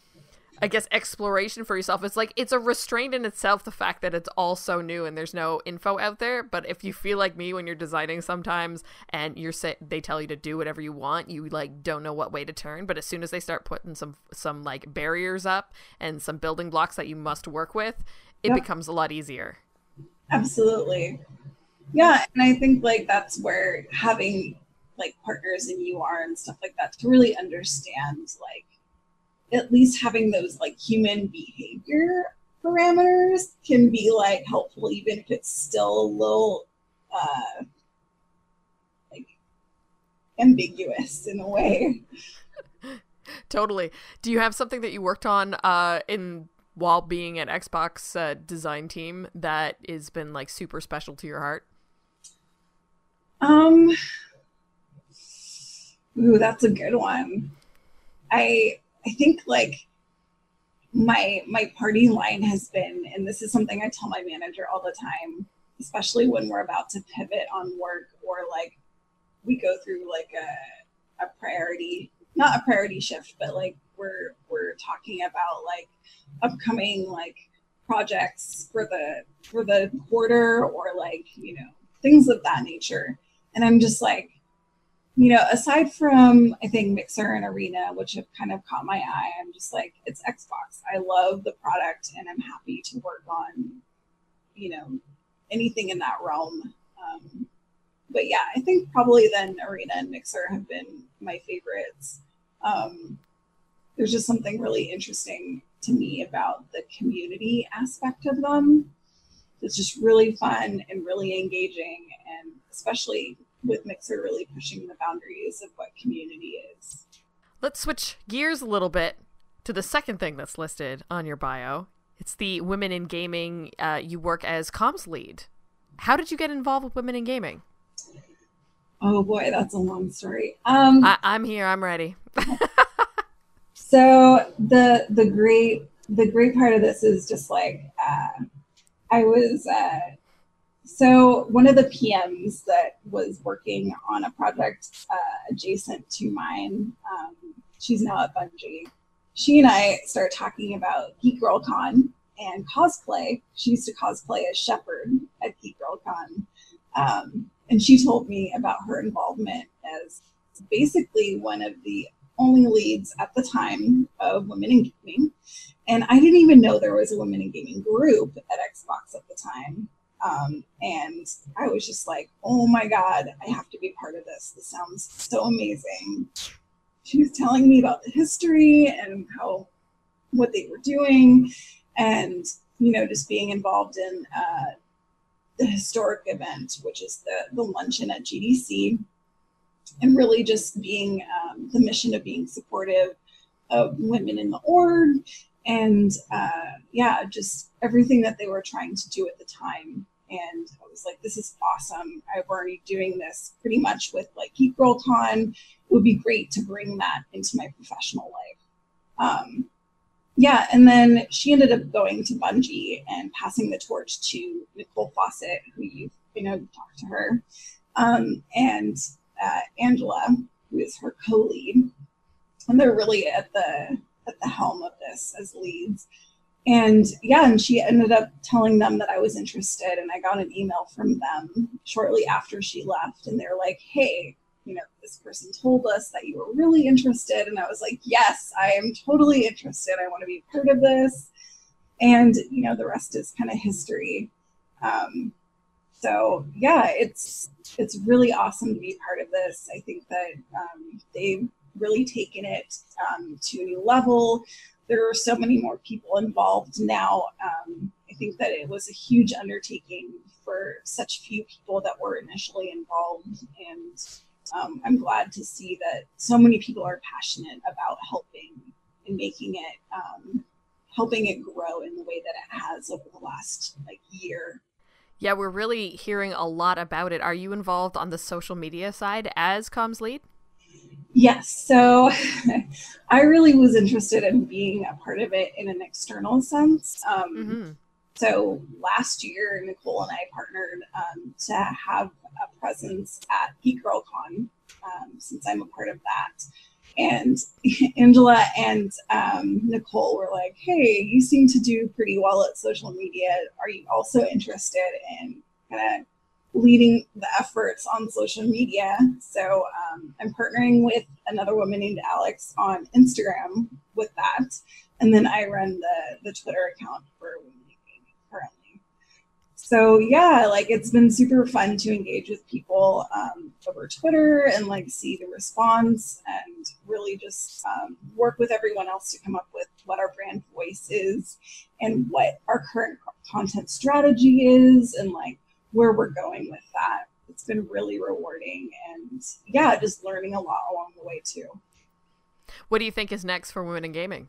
Speaker 2: I guess, exploration for yourself. It's like, it's a restraint in itself, the fact that it's all so new and there's no info out there. But if you feel like me when you're designing sometimes and you're say they tell you to do whatever you want, you like don't know what way to turn. But as soon as they start putting some, some like barriers up and some building blocks that you must work with, it yep. becomes a lot easier.
Speaker 5: Absolutely. Yeah. And I think like that's where having like partners in U R and stuff like that to really understand, like at least having those like human behavior parameters can be like helpful, even if it's still a little uh, like ambiguous in a way.
Speaker 2: Totally. Do you have something that you worked on uh, in while being at Xbox uh, design team that has been like super special to your heart?
Speaker 5: Um, ooh, that's a good one. I I think like my my party line has been, and this is something I tell my manager all the time, especially when we're about to pivot on work or like we go through like a a priority, not a priority shift, but like we're we're talking about like upcoming like projects for the for the quarter or like, you know, things of that nature. And I'm just like, you know, aside from, I think, Mixer and Arena, which have kind of caught my eye, I'm just like, it's Xbox. I love the product and I'm happy to work on, you know, anything in that realm. Um, but yeah, I think probably then Arena and Mixer have been my favorites. Um, there's just something really interesting to me about the community aspect of them. It's just really fun and really engaging, and especially with Mixer really pushing the boundaries of what community is.
Speaker 2: Let's switch gears a little bit to the second thing that's listed on your bio. It's the Women in Gaming. Uh, you work as comms lead. How did you get involved with Women in Gaming?
Speaker 5: Oh boy, that's a long story. Um,
Speaker 2: I- I'm here. I'm ready.
Speaker 5: so the the great the great part of this is just like uh, I was. Uh, So one of the P Ms that was working on a project uh, adjacent to mine, um, she's now at Bungie. She and I started talking about Geek Girl Con and cosplay. She used to cosplay as Shepard at Geek Girl Con. Um, and she told me about her involvement as basically one of the only leads at the time of Women in Gaming. And I didn't even know there was a Women in Gaming group at Xbox at the time. Um, and I was just like, oh my God, I have to be part of this. This sounds so amazing. She was telling me about the history and how, what they were doing, and, you know, just being involved in uh, the historic event, which is the, the luncheon at G D C, and really just being um, the mission of being supportive of women in the org, and uh, yeah, just everything that they were trying to do at the time. And I was like, this is awesome. I'm already doing this pretty much with like Geek Girl Con. It would be great to bring that into my professional life. Um, yeah, and then she ended up going to Bungie and passing the torch to Nicole Fawcett, who you you know talked to her, um, and uh, Angela, who is her co-lead, and they're really at the at the helm of this as leads. And yeah, and she ended up telling them that I was interested, and I got an email from them shortly after she left, and they're like, hey, you know, this person told us that you were really interested. And I was like, yes, I am totally interested. I want to be part of this. And, you know, the rest is kind of history. Um, so yeah, it's, it's really awesome to be part of this. I think that um, they've really taken it um, to a new level. There are so many more people involved now. Um, I think that it was a huge undertaking for such few people that were initially involved. And Um, I'm glad to see that so many people are passionate about helping and making it, um, helping it grow in the way that it has over the last like year.
Speaker 2: Yeah, we're really hearing a lot about it. Are you involved on the social media side as comms lead?
Speaker 5: Yes. So I really was interested in being a part of it in an external sense. Um,
Speaker 2: Mm-hmm.
Speaker 5: So last year, Nicole and I partnered um, to have a presence at Geek Girl Con, um, since I'm a part of that. And Angela and um, Nicole were like, hey, you seem to do pretty well at social media. Are you also interested in kind of leading the efforts on social media? So um, I'm partnering with another woman named Alex on Instagram with that. And then I run the, the Twitter account for currently. So yeah, like it's been super fun to engage with people um, over Twitter and like see the response and really just um, work with everyone else to come up with what our brand voice is and what our current content strategy is and like where we're going with that. It's been really rewarding and yeah, just learning a lot along the way too.
Speaker 2: What do you think is next for Women in Gaming?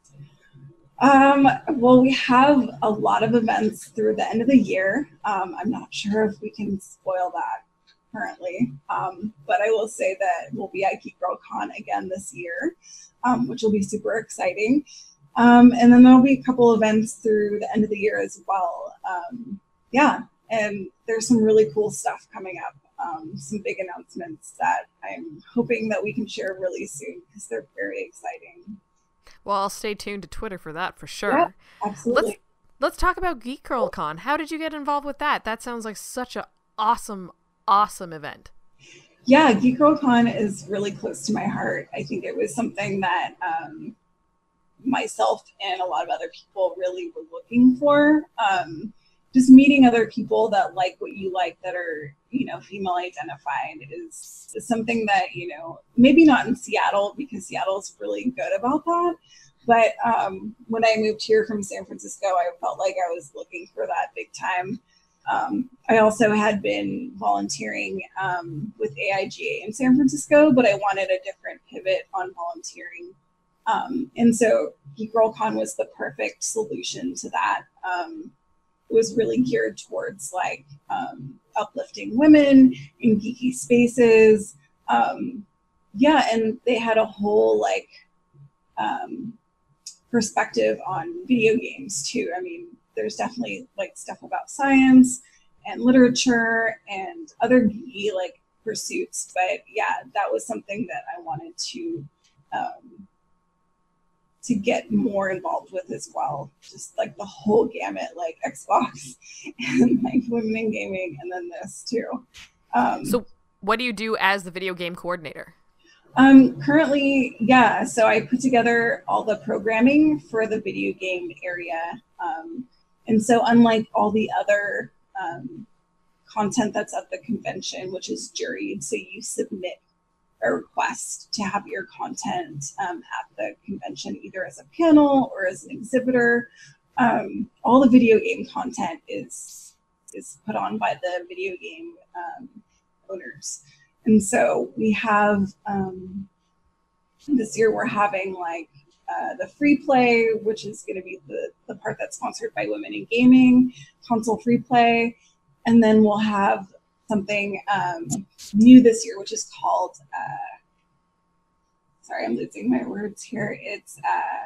Speaker 5: Um, well, we have a lot of events through the end of the year. Um, I'm not sure if we can spoil that currently, um, but I will say that we'll be at Geek Girl Con again this year, um, which will be super exciting. Um, and then there'll be a couple events through the end of the year as well. Um, yeah, and there's some really cool stuff coming up, um, some big announcements that I'm hoping that we can share really soon because they're very exciting.
Speaker 2: Well, I'll stay tuned to Twitter for that for sure.
Speaker 5: Yeah, absolutely.
Speaker 2: Let's let's talk about Geek Girl Con. How did you get involved with that? That sounds like such an awesome, awesome event.
Speaker 5: Yeah, Geek Girl Con is really close to my heart. I think it was something that um, myself and a lot of other people really were looking for. Um, just meeting other people that like what you like, that are, you know, female identified is, is something that, you know, maybe not in Seattle because Seattle's really good about that. But um, when I moved here from San Francisco, I felt like I was looking for that big time. Um, I also had been volunteering um, with A I G A in San Francisco, but I wanted a different pivot on volunteering. Um, and so Geek Girl Con was the perfect solution to that. Um, it was really geared towards like um, uplifting women in geeky spaces. Um, yeah, and they had a whole like um, perspective on video games too. I mean, there's definitely like stuff about science and literature and other geeky like pursuits, but yeah, that was something that I wanted to um, to get more involved with as well. Just like the whole gamut, like Xbox and like women in gaming, and then this too. Um,
Speaker 2: So what do you do as the video game coordinator?
Speaker 5: Um, currently, yeah. So I put together all the programming for the video game area. Um, and so unlike all the other um, content that's at the convention, which is juried, so you submit a request to have your content um, at the convention, either as a panel or as an exhibitor. Um, all the video game content is is put on by the video game um, owners. And so we have, um, this year we're having like uh, the free play, which is going to be the, the part that's sponsored by Women in Gaming, console free play. And then we'll have something um, new this year, which is called, uh, sorry, I'm losing my words here. It's, uh,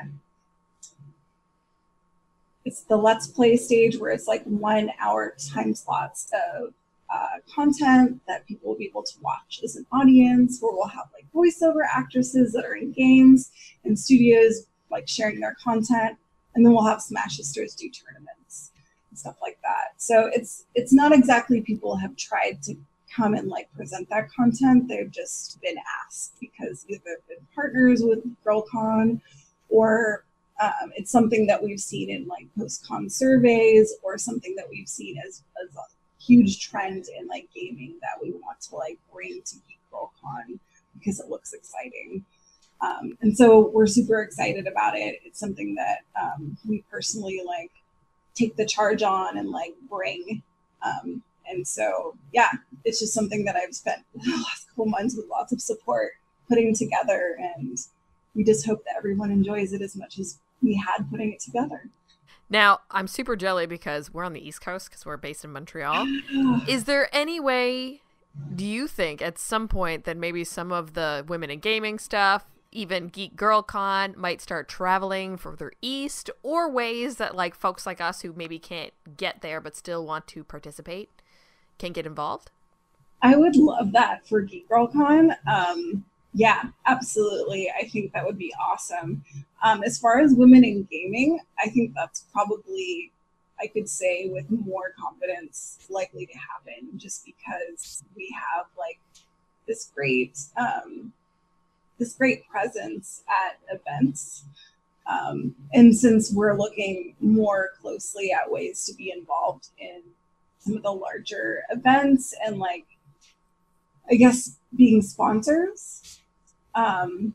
Speaker 5: it's the Let's Play stage, where it's like one hour time slots of Uh, content that people will be able to watch as an audience, where we'll have like voiceover actresses that are in games and studios like sharing their content, and then we'll have Smash Sisters do tournaments and stuff like that. So it's it's not exactly people have tried to come and like present that content. They've just been asked because either they've been partners with GirlCon, or um, it's something that we've seen in like post-con surveys, or something that we've seen as as a huge trend in like gaming that we want to like bring to Geek GirlCon because it looks exciting. Um, and so we're super excited about it. It's something that um, we personally like take the charge on and like bring. Um, and so, yeah, it's just something that I've spent the last couple months with lots of support putting together. And we just hope that everyone enjoys it as much as we had putting it together.
Speaker 2: Now, I'm super jelly because we're on the East Coast because we're based in Montreal. Is there any way, do you think, at some point that maybe some of the Women in Gaming stuff, even Geek GirlCon, might start traveling further east, or ways that like folks like us who maybe can't get there but still want to participate can get involved?
Speaker 5: I would love that for Geek GirlCon. Um, yeah, absolutely. I think that would be awesome. Um, as far as Women in Gaming, I think that's probably, I could say with more confidence, likely to happen, just because we have like this great, um, this great presence at events. Um, and since we're looking more closely at ways to be involved in some of the larger events and like, I guess, being sponsors, um,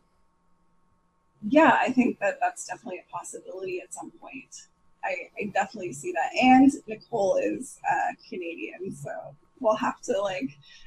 Speaker 5: yeah, I think that that's definitely a possibility at some point. I, I definitely see that. And Nicole is uh, Canadian, so we'll have to like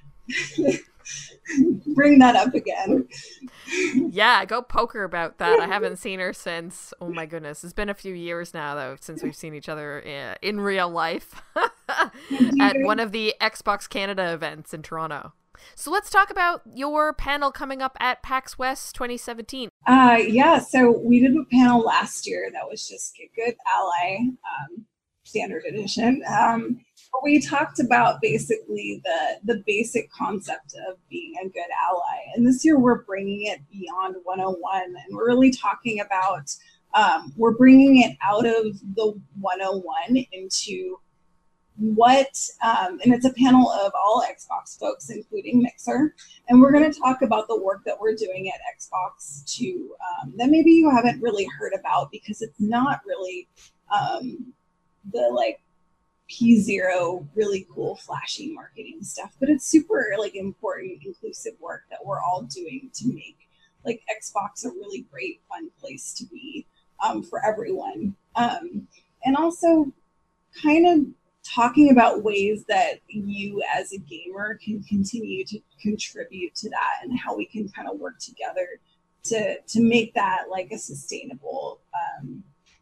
Speaker 5: bring that up again.
Speaker 2: Yeah, go poke her about that. I haven't seen her since, oh my goodness, it's been a few years now though since we've seen each other in, in real life at one of the Xbox Canada events in Toronto. So let's talk about your panel coming up at PAX West twenty seventeen.
Speaker 5: Uh, yeah, so we did a panel last year that was just Get Good Ally, um, standard edition. Um, we talked about basically the, the basic concept of being a good ally. And this year we're bringing it beyond one oh one, and we're really talking about, um, we're bringing it out of the one oh one into what, um, and it's a panel of all Xbox folks, including Mixer, and we're going to talk about the work that we're doing at Xbox to, um, that maybe you haven't really heard about, because it's not really um, the like P zero really cool flashy marketing stuff, but it's super like important inclusive work that we're all doing to make like Xbox a really great fun place to be um, for everyone, um, and also kind of talking about ways that you as a gamer can continue to contribute to that, and how we can kind of work together to to make that like a sustainable um,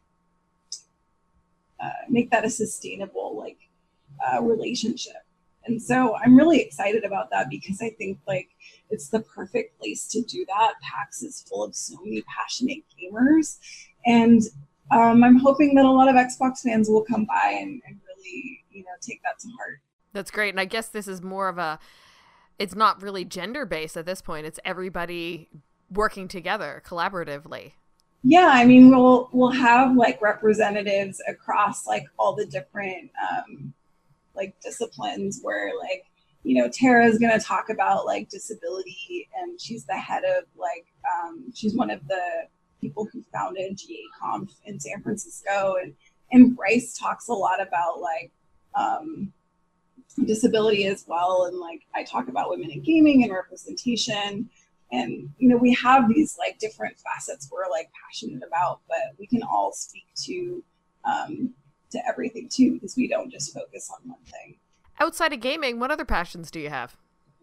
Speaker 5: uh, make that a sustainable like uh, relationship. And so I'm really excited about that, because I think like it's the perfect place to do that. PAX is full of so many passionate gamers, and um, I'm hoping that a lot of Xbox fans will come by and, and really, you know, take that to heart.
Speaker 2: That's great. And I guess this is more of a, it's not really gender based at this point. It's everybody working together collaboratively.
Speaker 5: Yeah, I mean, we'll we'll have like representatives across like all the different um, like disciplines, where like you know, Tara is going to talk about like disability, and she's the head of like, um, she's one of the people who founded G A Conf in San Francisco. And, and Bryce talks a lot about like um, disability as well. And like, I talk about women in gaming and representation. And, you know, we have these like different facets we're like passionate about, but we can all speak to, um, to everything too, because we don't just focus on one thing.
Speaker 2: Outside of gaming, what other passions do you have?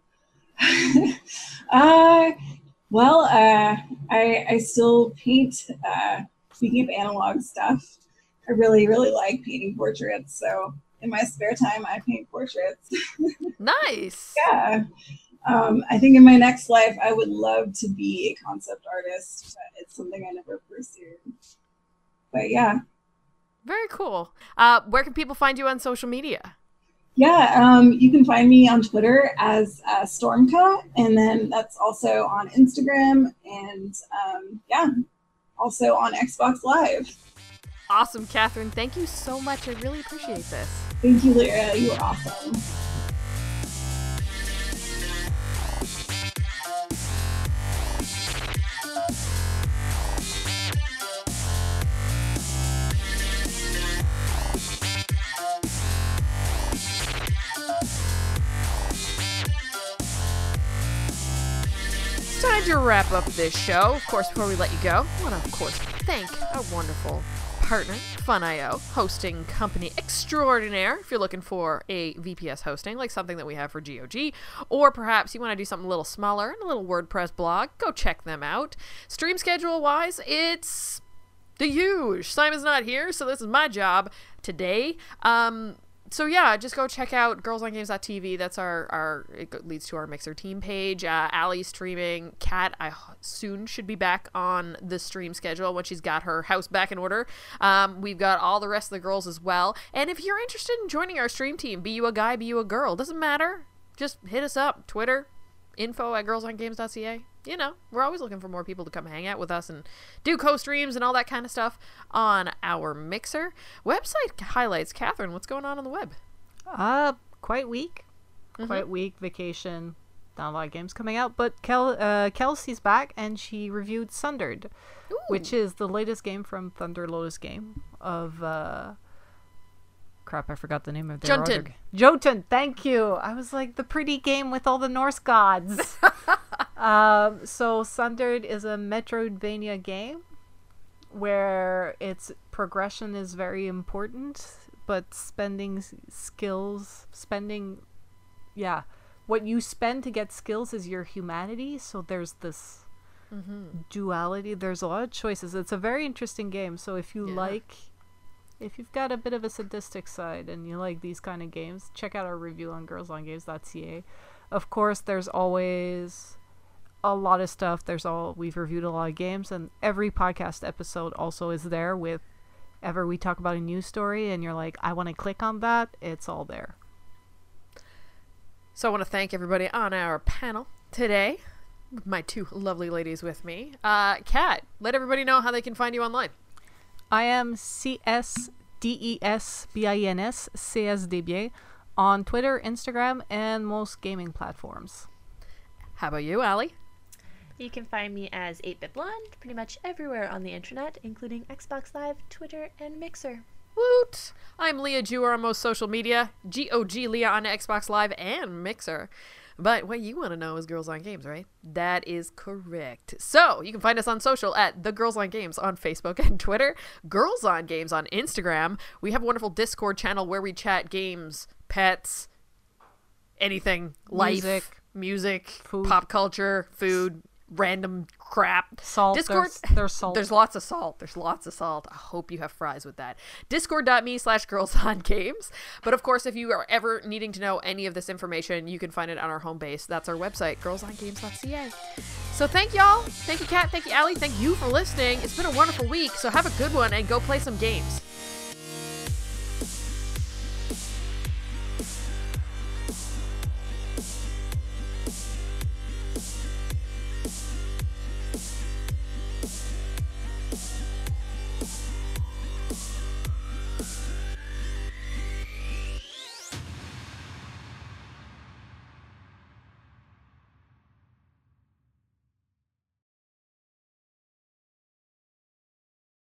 Speaker 5: uh, well, uh, I, I still paint. Uh, speaking of analog stuff, I really, really like painting portraits. So in my spare time, I paint portraits.
Speaker 2: Nice.
Speaker 5: Yeah. Um, I think in my next life, I would love to be a concept artist, but it's something I never pursued. But yeah.
Speaker 2: Very cool. Uh, where can people find you on social media?
Speaker 5: Yeah, um, you can find me on Twitter as uh, Stormka, and then that's also on Instagram, and um, yeah, also on Xbox Live.
Speaker 2: Awesome, Catherine. Thank you so much. I really appreciate this.
Speaker 5: Thank you, Lyra. You are awesome.
Speaker 2: Time to wrap up this show. Of course, before we let you go, I want to, of course, thank our wonderful partner, Fun dot I O, hosting company extraordinaire. If you're looking for a V P S hosting, like something that we have for G O G, or perhaps you want to do something a little smaller and a little WordPress blog, go check them out. Stream schedule-wise, it's the huge. Simon's not here, so this is my job today. Um... So yeah, just go check out girls on games dot t v. That's our, our, it leads to our Mixer team page. Uh, Allie's streaming. Kat, I soon should be back on the stream schedule when she's got her house back in order. Um, we've got all the rest of the girls as well. And if you're interested in joining our stream team, be you a guy, be you a girl, doesn't matter. Just hit us up. Twitter, info at girls on games dot c a. You know, we're always looking for more people to come hang out with us and do co-streams and all that kind of stuff on our Mixer. Website highlights. Catherine, what's going on on the web?
Speaker 3: Uh, quite weak.
Speaker 2: Mm-hmm.
Speaker 3: Quite weak. Vacation. Not a lot of games coming out. But Kel- uh, Kelsey's back, and she reviewed Sundered,
Speaker 2: Ooh.
Speaker 3: which is the latest game from Thunder Lotus game of... Uh, crap, I forgot the name of their
Speaker 2: Jotun.
Speaker 3: other... Jotun, thank you. I was like, the pretty game with all the Norse gods. um, so Sundered is a Metroidvania game where its progression is very important, but spending s- skills, spending, yeah, what you spend to get skills is your humanity. So there's this
Speaker 2: Mm-hmm.
Speaker 3: duality. There's a lot of choices. It's a very interesting game. So if you
Speaker 2: Yeah.
Speaker 3: like... If you've got a bit of a sadistic side and you like these kind of games, check out our review on girls on games dot c a. Of course, there's always a lot of stuff. There's all we've reviewed a lot of games, and every podcast episode also is there with ever we talk about a news story and you're like, I want to click on that, it's all there.
Speaker 2: So I want to thank everybody on our panel today. My two lovely ladies with me. Uh, Kat, let everybody know how they can find you online.
Speaker 3: I am C S D E S B I N S C S D B A on Twitter, Instagram, and most gaming platforms.
Speaker 2: How about you, Allie?
Speaker 4: You can find me as eight bit Blonde pretty much everywhere on the internet, including Xbox Live, Twitter, and Mixer.
Speaker 2: Woot! I'm Leah Jewer on most social media. G O G Leah on Xbox Live and Mixer. But what you want to know is Girls on Games, right? That is correct. So you can find us on social at The Girls on Games on Facebook and Twitter, Girls on Games on Instagram. We have a wonderful Discord channel where we chat games, pets, anything, life,
Speaker 3: Music.
Speaker 2: music,
Speaker 3: Food.
Speaker 2: pop culture, food, random crap.
Speaker 3: Salt.
Speaker 2: Discord.
Speaker 3: There's, there's salt.
Speaker 2: There's lots of salt. There's lots of salt. I hope you have fries with that. Discord.me slash girls on games. But of course, if you are ever needing to know any of this information, you can find it on our home base. That's our website, girls on games dot c a. So thank y'all. Thank you, Kat. Thank you, Allie. Thank you for listening. It's been a wonderful week. So have a good one and go play some games.